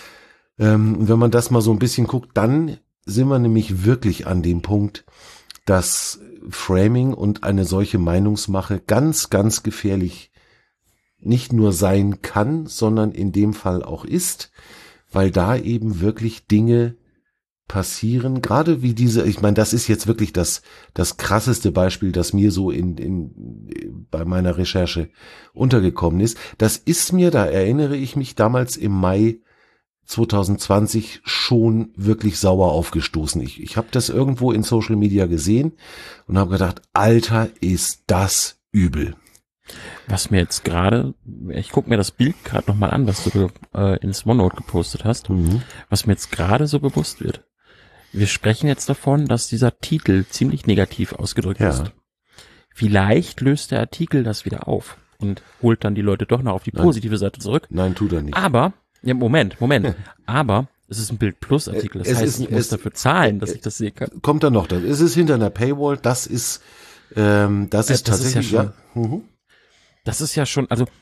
Ähm, wenn man das mal so ein bisschen guckt, dann sind wir nämlich wirklich an dem Punkt, dass Framing und eine solche Meinungsmache ganz, ganz gefährlich nicht nur sein kann, sondern in dem Fall auch ist, weil da eben wirklich Dinge passieren, gerade wie diese, ich meine, das ist jetzt wirklich das das krasseste Beispiel, das mir so in, in bei meiner Recherche untergekommen ist. Das ist mir, da erinnere ich mich, damals im Mai zwanzig zwanzig schon wirklich sauer aufgestoßen. Ich, ich habe das irgendwo in Social Media gesehen und habe gedacht, Alter, ist das übel. Was mir jetzt gerade, ich gucke mir das Bild gerade nochmal an, was du äh, ins OneNote gepostet hast, mhm. was mir jetzt gerade so bewusst wird. Wir sprechen jetzt davon, dass dieser Titel ziemlich negativ ausgedrückt ja. ist. Vielleicht löst der Artikel das wieder auf und holt dann die Leute doch noch auf die positive Nein. Seite zurück. Nein, tut er nicht. Aber, ja, Moment, Moment. Aber es ist ein Bild-Plus-Artikel. Das es heißt, ist, ich muss dafür zahlen, dass ich das sehen kann. Kommt dann noch. Es ist hinter einer Paywall. Das ist, ähm, das ist äh, das tatsächlich, ist ja, schon, ja. Mhm. Das ist ja schon, also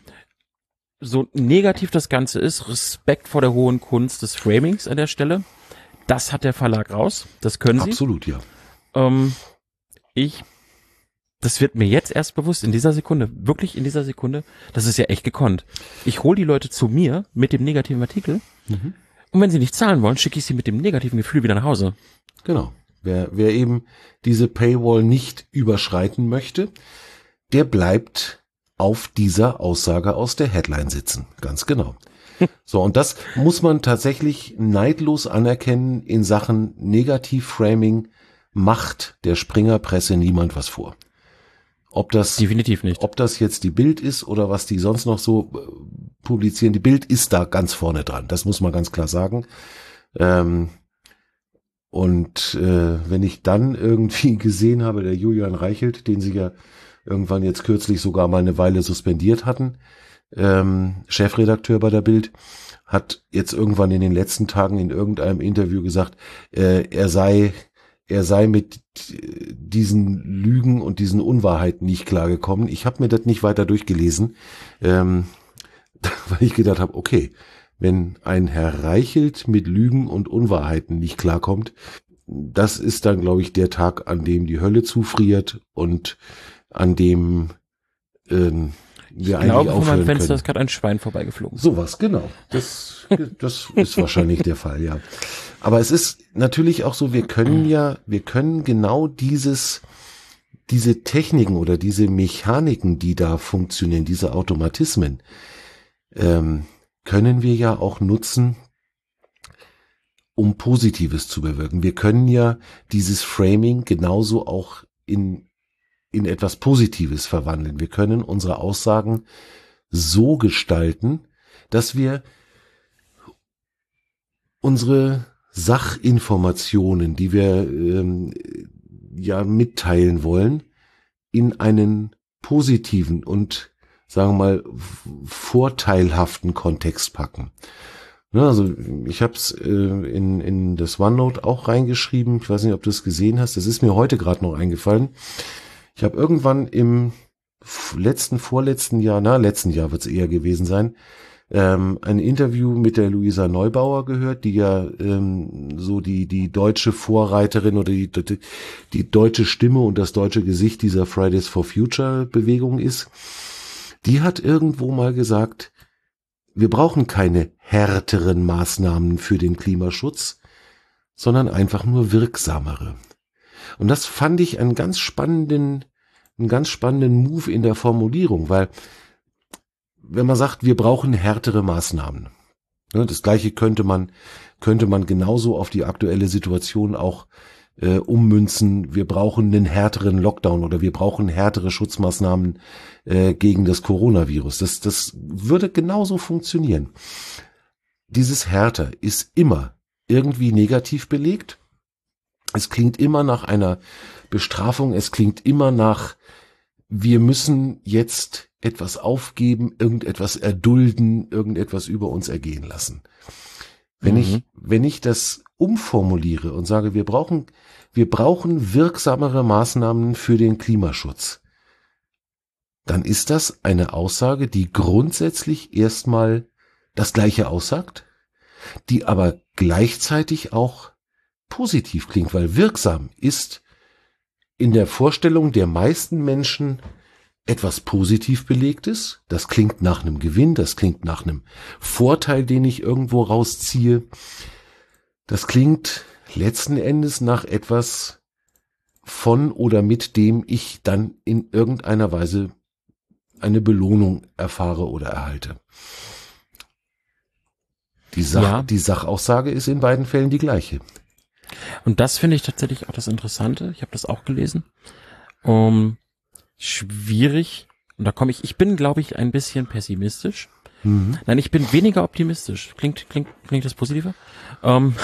so negativ das Ganze ist, Respekt vor der hohen Kunst des Framings an der Stelle. Das hat der Verlag raus, das können sie. Absolut, ja. Ähm, ich, das wird mir jetzt erst bewusst, in dieser Sekunde, wirklich in dieser Sekunde, das ist ja echt gekonnt. Ich hole die Leute zu mir mit dem negativen Artikel mhm. und wenn sie nicht zahlen wollen, schicke ich sie mit dem negativen Gefühl wieder nach Hause. Genau. Wer, wer eben diese Paywall nicht überschreiten möchte, der bleibt auf dieser Aussage aus der Headline sitzen. Ganz genau. So, und das muss man tatsächlich neidlos anerkennen. In Sachen Negativ-Framing macht der Springerpresse niemand was vor. Ob das definitiv nicht. Ob das jetzt die Bild ist oder was die sonst noch so äh, publizieren. Die Bild ist da ganz vorne dran. Das muss man ganz klar sagen. Ähm, und äh, wenn ich dann irgendwie gesehen habe, der Julian Reichelt, den sie ja irgendwann jetzt kürzlich sogar mal eine Weile suspendiert hatten, ähm, Chefredakteur bei der Bild, hat jetzt irgendwann in den letzten Tagen in irgendeinem Interview gesagt, äh, er sei er sei mit diesen Lügen und diesen Unwahrheiten nicht klargekommen. Ich habe mir das nicht weiter durchgelesen, ähm, weil ich gedacht habe, okay, wenn ein Herr Reichelt mit Lügen und Unwahrheiten nicht klarkommt, das ist dann, glaube ich, der Tag, an dem die Hölle zufriert und an dem ähm, wir ich glaube, von meinem Fenster können. ist gerade ein Schwein vorbeigeflogen. Sowas, genau. Das, das ist wahrscheinlich der Fall, ja. Aber es ist natürlich auch so, wir können ja, wir können genau dieses, diese Techniken oder diese Mechaniken, die da funktionieren, diese Automatismen, ähm, können wir ja auch nutzen, um Positives zu bewirken. Wir können ja dieses Framing genauso auch in in etwas Positives verwandeln. Wir können unsere Aussagen so gestalten, dass wir unsere Sachinformationen, die wir ähm, ja mitteilen wollen, in einen positiven und, sagen wir mal, vorteilhaften Kontext packen. Ja, also ich habe es äh, in, in das OneNote auch reingeschrieben. Ich weiß nicht, ob du es gesehen hast. Das ist mir heute gerade noch eingefallen. Ich habe irgendwann im letzten, vorletzten Jahr, na, letzten Jahr wird es eher gewesen sein, ähm, ein Interview mit der Luisa Neubauer gehört, die ja ähm, so die die deutsche Vorreiterin oder die, die die deutsche Stimme und das deutsche Gesicht dieser Fridays for Future Bewegung ist. Die hat irgendwo mal gesagt, wir brauchen keine härteren Maßnahmen für den Klimaschutz, sondern einfach nur wirksamere. Und das fand ich einen ganz spannenden, einen ganz spannenden Move in der Formulierung, weil wenn man sagt, wir brauchen härtere Maßnahmen, ne, das Gleiche könnte man, könnte man genauso auf die aktuelle Situation auch äh, ummünzen. Wir brauchen einen härteren Lockdown oder wir brauchen härtere Schutzmaßnahmen äh, gegen das Coronavirus. Das, das würde genauso funktionieren. Dieses härter ist immer irgendwie negativ belegt. Es klingt immer nach einer Bestrafung. Es klingt immer nach, wir müssen jetzt etwas aufgeben, irgendetwas erdulden, irgendetwas über uns ergehen lassen. Wenn mhm. ich, wenn ich das umformuliere und sage, wir brauchen, wir brauchen wirksamere Maßnahmen für den Klimaschutz, dann ist das eine Aussage, die grundsätzlich erstmal das Gleiche aussagt, die aber gleichzeitig auch positiv klingt, weil wirksam ist in der Vorstellung der meisten Menschen etwas positiv Belegtes. Das klingt nach einem Gewinn, das klingt nach einem Vorteil, den ich irgendwo rausziehe. Das klingt letzten Endes nach etwas, von oder mit dem ich dann in irgendeiner Weise eine Belohnung erfahre oder erhalte. Die, Sach- ja. die Sachaussage ist in beiden Fällen die gleiche. Und das finde ich tatsächlich auch das Interessante. Ich habe das auch gelesen. Um, schwierig. Und da komme ich, ich bin, glaube ich, ein bisschen pessimistisch. Mhm. Nein, ich bin weniger optimistisch. Klingt, klingt, klingt das positiver? Um,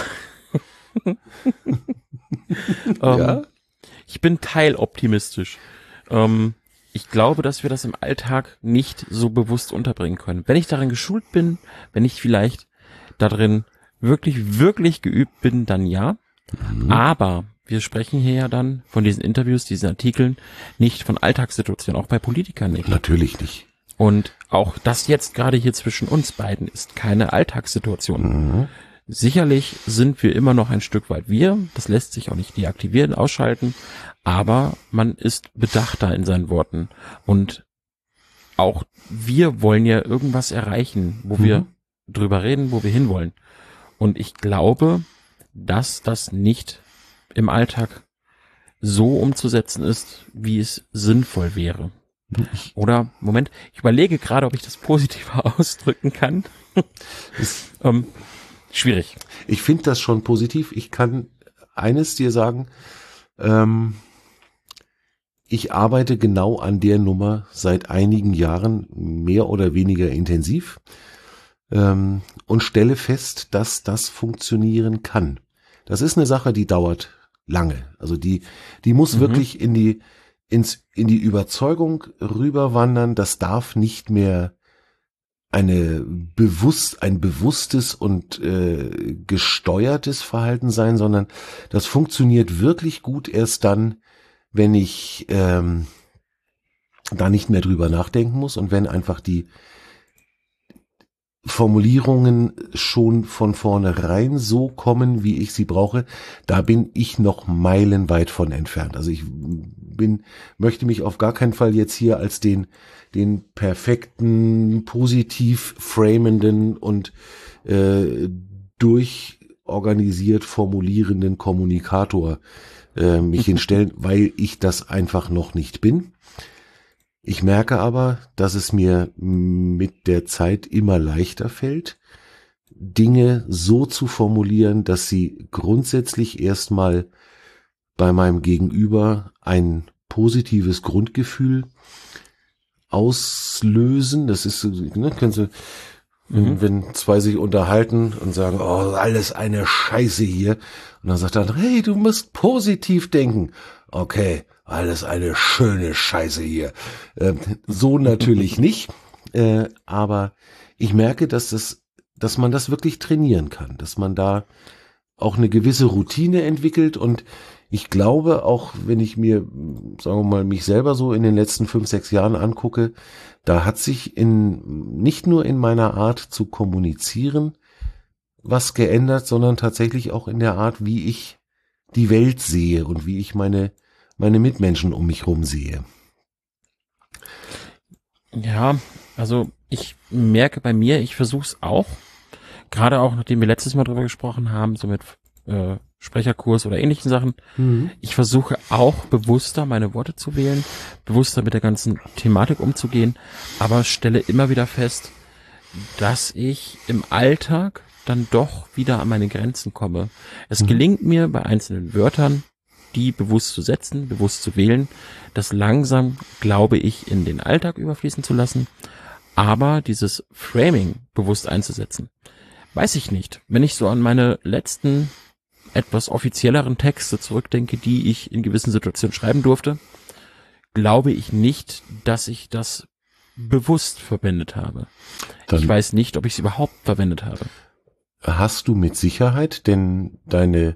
ja? um, ich bin teiloptimistisch. Um, ich glaube, dass wir das im Alltag nicht so bewusst unterbringen können. Wenn ich darin geschult bin, wenn ich vielleicht darin wirklich, wirklich geübt bin, dann ja. Mhm. Aber wir sprechen hier ja dann von diesen Interviews, diesen Artikeln, nicht von Alltagssituationen, auch bei Politikern nicht. Natürlich nicht. Und auch das jetzt gerade hier zwischen uns beiden ist keine Alltagssituation. Mhm. Sicherlich sind wir immer noch ein Stück weit wir, das lässt sich auch nicht deaktivieren, ausschalten, aber man ist bedachter in seinen Worten. Und auch wir wollen ja irgendwas erreichen, wo mhm. wir drüber reden, wo wir hinwollen. Und ich glaube, dass das nicht im Alltag so umzusetzen ist, wie es sinnvoll wäre. Oder, Moment, ich überlege gerade, ob ich das positiver ausdrücken kann. ähm, schwierig. Ich finde das schon positiv. Ich kann eines dir sagen, ähm, ich arbeite genau an der Nummer seit einigen Jahren mehr oder weniger intensiv ähm, und stelle fest, dass das funktionieren kann. Das ist eine Sache, die dauert lange. Also die, die muss mhm. wirklich in die, ins, in die Überzeugung rüberwandern. Das darf nicht mehr eine bewusst, ein bewusstes und äh, gesteuertes Verhalten sein, sondern das funktioniert wirklich gut erst dann, wenn ich ähm, da nicht mehr drüber nachdenken muss und wenn einfach die Formulierungen schon von vornherein so kommen, wie ich sie brauche, da bin ich noch meilenweit von entfernt. Also ich bin, möchte mich auf gar keinen Fall jetzt hier als den, den perfekten, positiv framenden und äh, durchorganisiert formulierenden Kommunikator äh, mich hinstellen, weil ich das einfach noch nicht bin. Ich merke aber, dass es mir mit der Zeit immer leichter fällt, Dinge so zu formulieren, dass sie grundsätzlich erstmal bei meinem Gegenüber ein positives Grundgefühl auslösen. Das ist, ne, können Sie, mhm. wenn, wenn zwei sich unterhalten und sagen, oh, alles eine Scheiße hier. Und dann sagt er, hey, du musst positiv denken. Okay, alles eine schöne Scheiße hier. Äh, so natürlich nicht, äh, aber ich merke, dass das, dass man das wirklich trainieren kann, dass man da auch eine gewisse Routine entwickelt und ich glaube, auch wenn ich mir, sagen wir mal, mich selber so in den letzten fünf, sechs Jahren angucke, da hat sich in, nicht nur in meiner Art zu kommunizieren was geändert, sondern tatsächlich auch in der Art, wie ich die Welt sehe und wie ich meine, meine Mitmenschen um mich rum sehe. Ja, also ich merke bei mir, ich versuche es auch, gerade auch, nachdem wir letztes Mal drüber gesprochen haben, so mit äh, Sprecherkurs oder ähnlichen Sachen, mhm. ich versuche auch bewusster meine Worte zu wählen, bewusster mit der ganzen Thematik umzugehen, aber stelle immer wieder fest, dass ich im Alltag dann doch wieder an meine Grenzen komme. Es mhm. gelingt mir bei einzelnen Wörtern, die bewusst zu setzen, bewusst zu wählen, das langsam, glaube ich, in den Alltag überfließen zu lassen, aber dieses Framing bewusst einzusetzen, weiß ich nicht. Wenn ich so an meine letzten, etwas offizielleren Texte zurückdenke, die ich in gewissen Situationen schreiben durfte, glaube ich nicht, dass ich das bewusst verwendet habe. Dann ich weiß nicht, ob ich es überhaupt verwendet habe. Hast du mit Sicherheit, denn deine,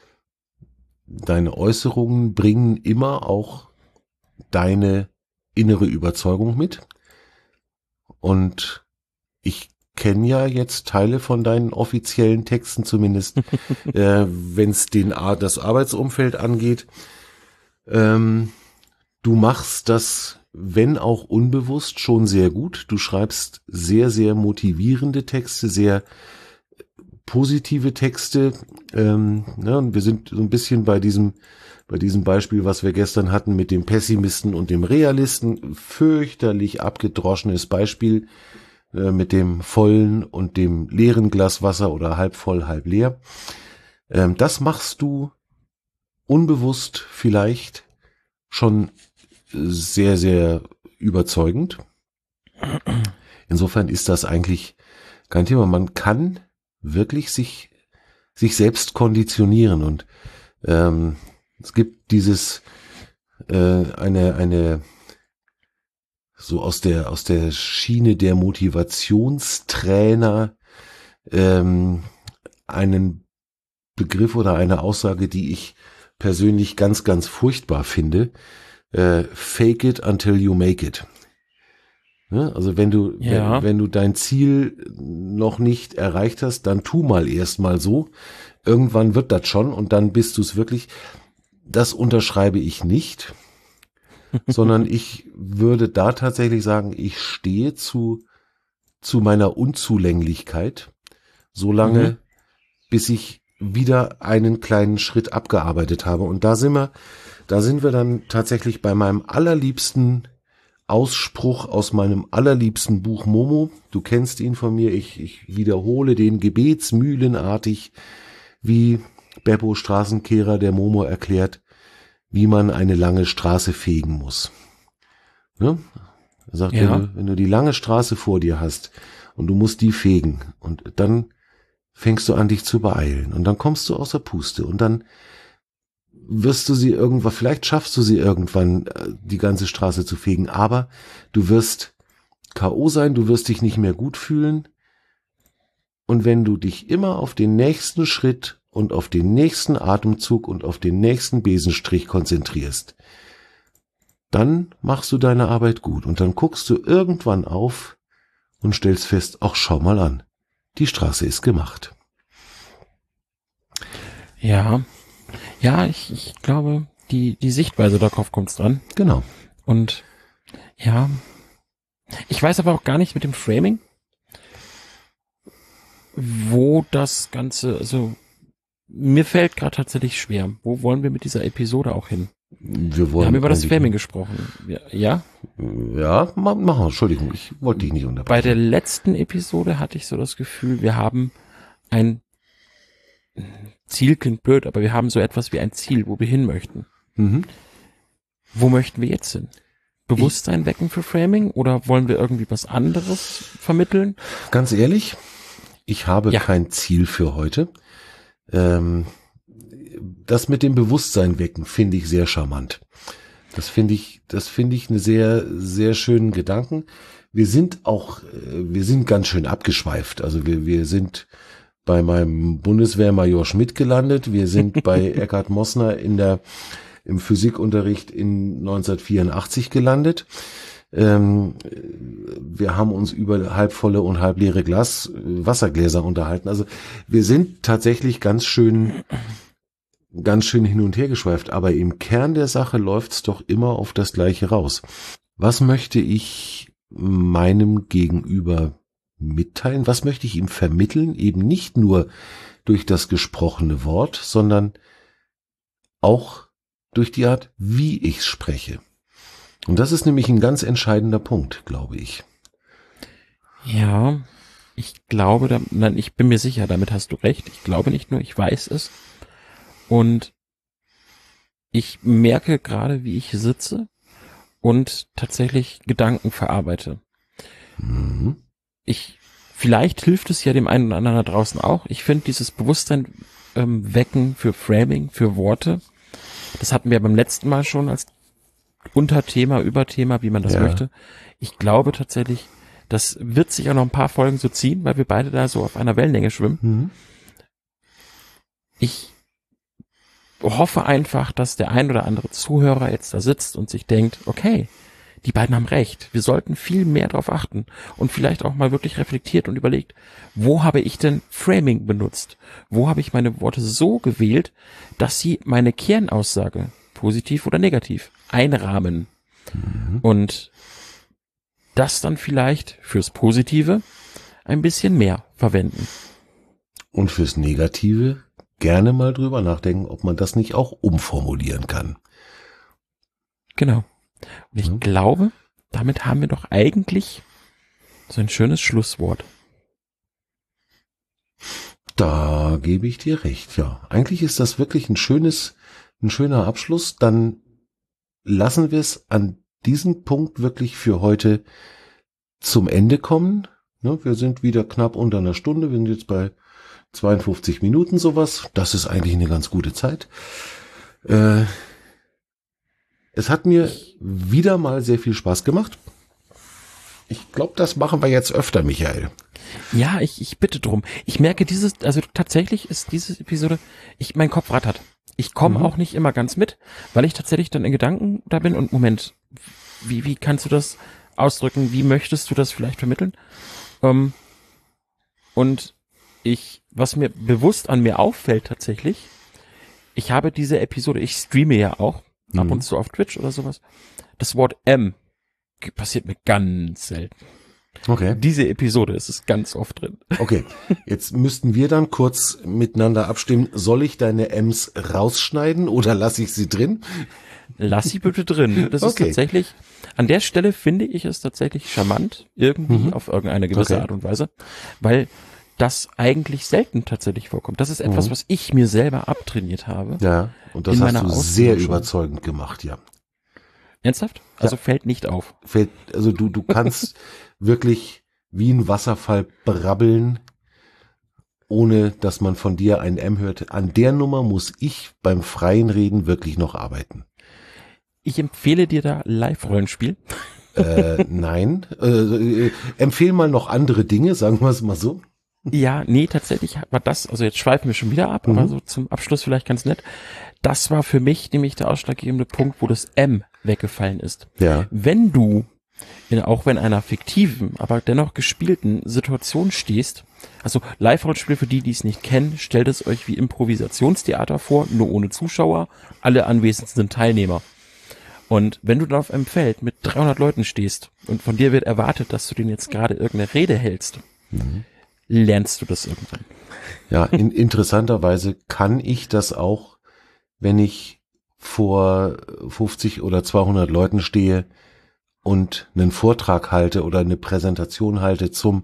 deine Äußerungen bringen immer auch deine innere Überzeugung mit. Und ich kenne ja jetzt Teile von deinen offiziellen Texten, zumindest äh, wenn es den das Arbeitsumfeld angeht. Ähm, du machst das, wenn auch unbewusst, schon sehr gut. Du schreibst sehr, sehr motivierende Texte, sehr positive Texte. Ähm, ja, und wir sind so ein bisschen bei diesem bei diesem Beispiel, was wir gestern hatten mit dem Pessimisten und dem Realisten. Fürchterlich abgedroschenes Beispiel äh, mit dem vollen und dem leeren Glas Wasser oder halb voll, halb leer. Ähm, das machst du unbewusst vielleicht schon sehr, sehr überzeugend. Insofern ist das eigentlich kein Thema. Man kann wirklich sich sich selbst konditionieren und ähm, es gibt dieses äh, eine eine so aus der aus der Schiene der Motivationstrainer ähm, einen Begriff oder eine Aussage, die ich persönlich ganz ganz furchtbar finde. Äh, fake it until you make it. Ja, also wenn du, ja. wenn, wenn du dein Ziel noch nicht erreicht hast, dann tu mal erst mal so. Irgendwann wird das schon und dann bist du es wirklich. Das unterschreibe ich nicht, sondern ich würde da tatsächlich sagen, ich stehe zu, zu meiner Unzulänglichkeit, solange mhm. bis ich wieder einen kleinen Schritt abgearbeitet habe. Und da sind wir, da sind wir dann tatsächlich bei meinem allerliebsten Ausspruch aus meinem allerliebsten Buch Momo. Du kennst ihn von mir. Ich, ich wiederhole den gebetsmühlenartig, wie Beppo Straßenkehrer der Momo erklärt, wie man eine lange Straße fegen muss. Ne? Er sagt, ja. wenn, du, wenn du die lange Straße vor dir hast und du musst die fegen und dann fängst du an, dich zu beeilen und dann kommst du aus der Puste und dann wirst du sie irgendwann, vielleicht schaffst du sie irgendwann, die ganze Straße zu fegen, aber du wirst K O sein, du wirst dich nicht mehr gut fühlen. Und wenn du dich immer auf den nächsten Schritt und auf den nächsten Atemzug und auf den nächsten Besenstrich konzentrierst, dann machst du deine Arbeit gut und dann guckst du irgendwann auf und stellst fest, ach, schau mal an, die Straße ist gemacht. Ja, ja, ich, ich glaube, die, die Sichtweise darauf kommt's dran. Genau. Und ja, ich weiß aber auch gar nicht mit dem Framing, wo das Ganze, also mir fällt gerade tatsächlich schwer. Wo wollen wir mit dieser Episode auch hin? Wir, wollen wir haben über das Framing gesprochen. Ja? Ja, machen wir. Entschuldigung, ich wollte dich nicht unterbrechen. Bei der letzten Episode hatte ich so das Gefühl, wir haben ein Ziel, klingt blöd, aber wir haben so etwas wie ein Ziel, wo wir hin möchten. Mhm. Wo möchten wir jetzt hin? Bewusstsein ich, wecken für Framing oder wollen wir irgendwie was anderes vermitteln? Ganz ehrlich, ich habe ja. kein Ziel für heute. Ähm, das mit dem Bewusstsein wecken finde ich sehr charmant. Das finde ich, das finde ich eine sehr, sehr schönen Gedanken. Wir sind auch, wir sind ganz schön abgeschweift. Also wir, wir sind bei meinem Bundeswehrmajor Schmidt gelandet. Wir sind bei Eckhard Mossner in der, im Physikunterricht in neunzehnhundertvierundachtzig gelandet. Ähm, wir haben uns über halbvolle und halbleere Glas, Wassergläser unterhalten. Also wir sind tatsächlich ganz schön, ganz schön hin und her geschweift. Aber im Kern der Sache läuft's doch immer auf das Gleiche raus. Was möchte ich meinem Gegenüber mitteilen? Was möchte ich ihm vermitteln? Eben nicht nur durch das gesprochene Wort, sondern auch durch die Art, wie ich spreche. Und das ist nämlich ein ganz entscheidender Punkt, glaube ich. Ja, ich glaube, da, nein, ich bin mir sicher, damit hast du recht. Ich glaube nicht nur, ich weiß es. Und ich merke gerade, wie ich sitze und tatsächlich Gedanken verarbeite. Mhm. Ich, vielleicht hilft es ja dem einen oder anderen da draußen auch. Ich finde dieses Bewusstsein ähm, wecken für Framing, für Worte, das hatten wir beim letzten Mal schon als Unterthema, Überthema, wie man das ja. möchte. Ich glaube tatsächlich, das wird sich auch noch ein paar Folgen so ziehen, weil wir beide da so auf einer Wellenlänge schwimmen. Mhm. Ich hoffe einfach, dass der ein oder andere Zuhörer jetzt da sitzt und sich denkt, okay, die beiden haben recht, wir sollten viel mehr darauf achten und vielleicht auch mal wirklich reflektiert und überlegt, wo habe ich denn Framing benutzt? Wo habe ich meine Worte so gewählt, dass sie meine Kernaussage, positiv oder negativ, einrahmen? Mhm. Und das dann vielleicht fürs Positive ein bisschen mehr verwenden. Und fürs Negative gerne mal drüber nachdenken, ob man das nicht auch umformulieren kann. Genau. Und ich Mhm. glaube, damit haben wir doch eigentlich so ein schönes Schlusswort. Da gebe ich dir recht, ja. Eigentlich ist das wirklich ein schönes, ein schöner Abschluss. Dann lassen wir es an diesem Punkt wirklich für heute zum Ende kommen. Ne, wir sind wieder knapp unter einer Stunde. Wir sind jetzt bei zweiundfünfzig Minuten sowas. Das ist eigentlich eine ganz gute Zeit. Äh, es hat mir wieder mal sehr viel Spaß gemacht. Ich glaube, das machen wir jetzt öfter, Michael. Ja, ich, ich bitte drum. Ich merke dieses, also tatsächlich ist diese Episode, ich, mein Kopf rattert. Ich komme Mhm. auch nicht immer ganz mit, weil ich tatsächlich dann in Gedanken da bin und Moment, wie, wie kannst du das ausdrücken? Wie möchtest du das vielleicht vermitteln? Ähm, und ich, was mir bewusst an mir auffällt tatsächlich, ich habe diese Episode, ich streame ja auch ab Mhm. und zu auf Twitch oder sowas. Das Wort M passiert mir ganz selten. Okay. Diese Episode ist es ganz oft drin. Okay, jetzt müssten wir dann kurz miteinander abstimmen. Soll ich deine M's rausschneiden oder lasse ich sie drin? Lass sie bitte drin. Das ist Okay. tatsächlich, an der Stelle finde ich es tatsächlich charmant, irgendwie Mhm. auf irgendeine gewisse Okay. Art und Weise, weil das eigentlich selten tatsächlich vorkommt. Das ist etwas, Mhm. was ich mir selber abtrainiert habe. Ja, und das In hast meiner du Ausbildung sehr schon. überzeugend gemacht, ja. Ernsthaft? Also fällt nicht auf. Fällt, also du, du kannst wirklich wie ein Wasserfall brabbeln, ohne dass man von dir ein M hört. An der Nummer muss ich beim freien Reden wirklich noch arbeiten. Ich empfehle dir da Live-Rollenspiel. Äh, nein, äh, äh, empfehl mal noch andere Dinge, sagen wir es mal so. Ja, nee, tatsächlich war das, also jetzt schweifen wir schon wieder ab, Mhm. aber so zum Abschluss vielleicht ganz nett. Das war für mich nämlich der ausschlaggebende Punkt, wo das M weggefallen ist. Ja. Wenn du in, auch wenn einer fiktiven, aber dennoch gespielten Situation stehst, also Live-Rollenspiel für die, die es nicht kennen, stellt es euch wie Improvisationstheater vor, nur ohne Zuschauer, alle Anwesenden sind Teilnehmer. Und wenn du dann auf einem Feld mit dreihundert Leuten stehst und von dir wird erwartet, dass du denen jetzt gerade irgendeine Rede hältst, Mhm. lernst du das irgendwann. Ja, in, interessanterweise kann ich das auch, wenn ich vor fünfzig oder zweihundert Leuten stehe und einen Vortrag halte oder eine Präsentation halte zum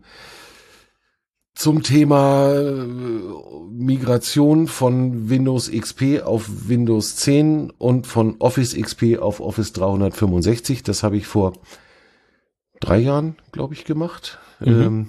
zum Thema äh, Migration von Windows X P auf Windows zehn und von Office X P auf Office dreihundertfünfundsechzig. Das habe ich vor drei Jahren, glaube ich, gemacht. Mhm. Ähm,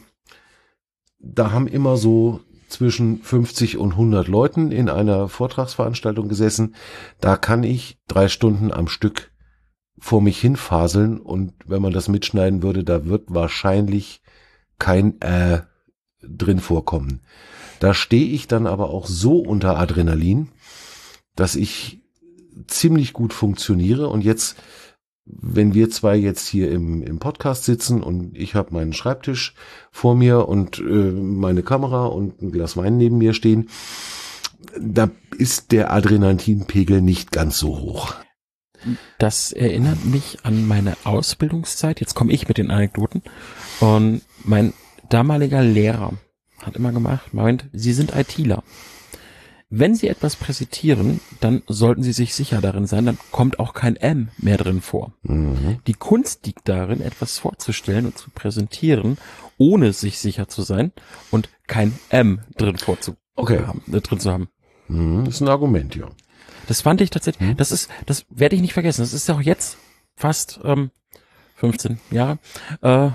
da haben immer so zwischen fünfzig und hundert Leuten in einer Vortragsveranstaltung gesessen. Da kann ich drei Stunden am Stück vor mich hinfaseln und wenn man das mitschneiden würde, da wird wahrscheinlich kein äh drin vorkommen. Da stehe ich dann aber auch so unter Adrenalin, dass ich ziemlich gut funktioniere. Und jetzt, wenn wir zwei jetzt hier im, im Podcast sitzen und ich habe meinen Schreibtisch vor mir und äh, meine Kamera und ein Glas Wein neben mir stehen, da ist der Adrenalinpegel nicht ganz so hoch. Das erinnert mich an meine Ausbildungszeit. Jetzt komme ich mit den Anekdoten. Und mein damaliger Lehrer hat immer gemacht, meint, Sie sind ITler. Wenn Sie etwas präsentieren, dann sollten Sie sich sicher darin sein, dann kommt auch kein M mehr drin vor. Mhm. Die Kunst liegt darin, etwas vorzustellen und zu präsentieren, ohne sich sicher zu sein und kein M drin vorzu okay. haben, äh, drin zu haben. Mhm, ist ein Argument, ja. Das fand ich tatsächlich, mhm. das ist, das werde ich nicht vergessen. Das ist ja auch jetzt fast ähm, fünfzehn Jahre äh,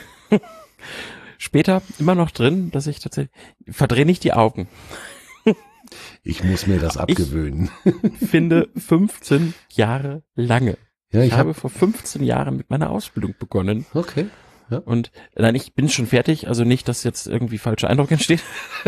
später immer noch drin, dass ich tatsächlich, verdrehe nicht die Augen. Ich muss mir das abgewöhnen. Ich finde fünfzehn Jahre lange. Ja, ich, ich hab habe vor fünfzehn Jahren mit meiner Ausbildung begonnen. Okay. Ja. Und nein, ich bin schon fertig, also nicht, dass jetzt irgendwie falscher Eindruck entsteht.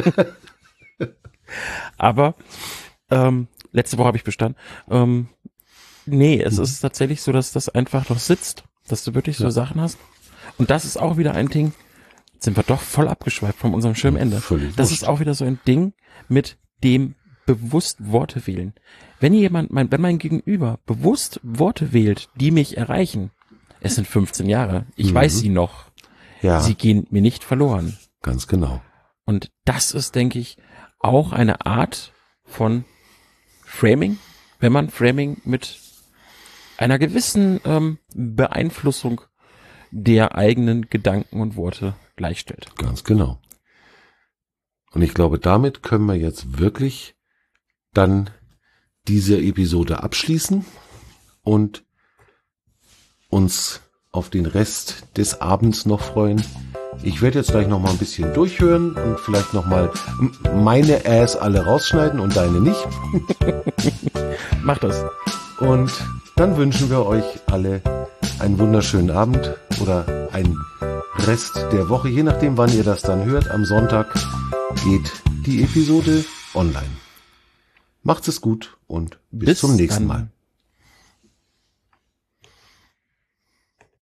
Aber ähm, letzte Woche habe ich bestanden. Ähm, nee, es mhm. ist tatsächlich so, dass das einfach noch sitzt, dass du wirklich so ja. Sachen hast. Und das ist auch wieder ein Ding, jetzt sind wir doch voll abgeschweift von unserem schönen Ende. Völlig das wurscht. Ist auch wieder so ein Ding mit dem bewusst Worte wählen. Wenn jemand, mein, wenn mein Gegenüber bewusst Worte wählt, die mich erreichen, es sind fünfzehn Jahre, ich mhm. weiß sie noch, ja. sie gehen mir nicht verloren. Ganz genau. Und das ist, denke ich, auch eine Art von Framing, wenn man Framing mit einer gewissen ähm, Beeinflussung der eigenen Gedanken und Worte gleichstellt. Ganz genau. Und ich glaube, damit können wir jetzt wirklich dann diese Episode abschließen und uns auf den Rest des Abends noch freuen. Ich werde jetzt gleich noch mal ein bisschen durchhören und vielleicht noch mal meine Ass alle rausschneiden und deine nicht. Mach das. Und dann wünschen wir euch alle einen wunderschönen Abend oder einen Rest der Woche, je nachdem, wann ihr das dann hört. Am Sonntag geht die Episode online. Macht's es gut und bis, bis zum nächsten Mal.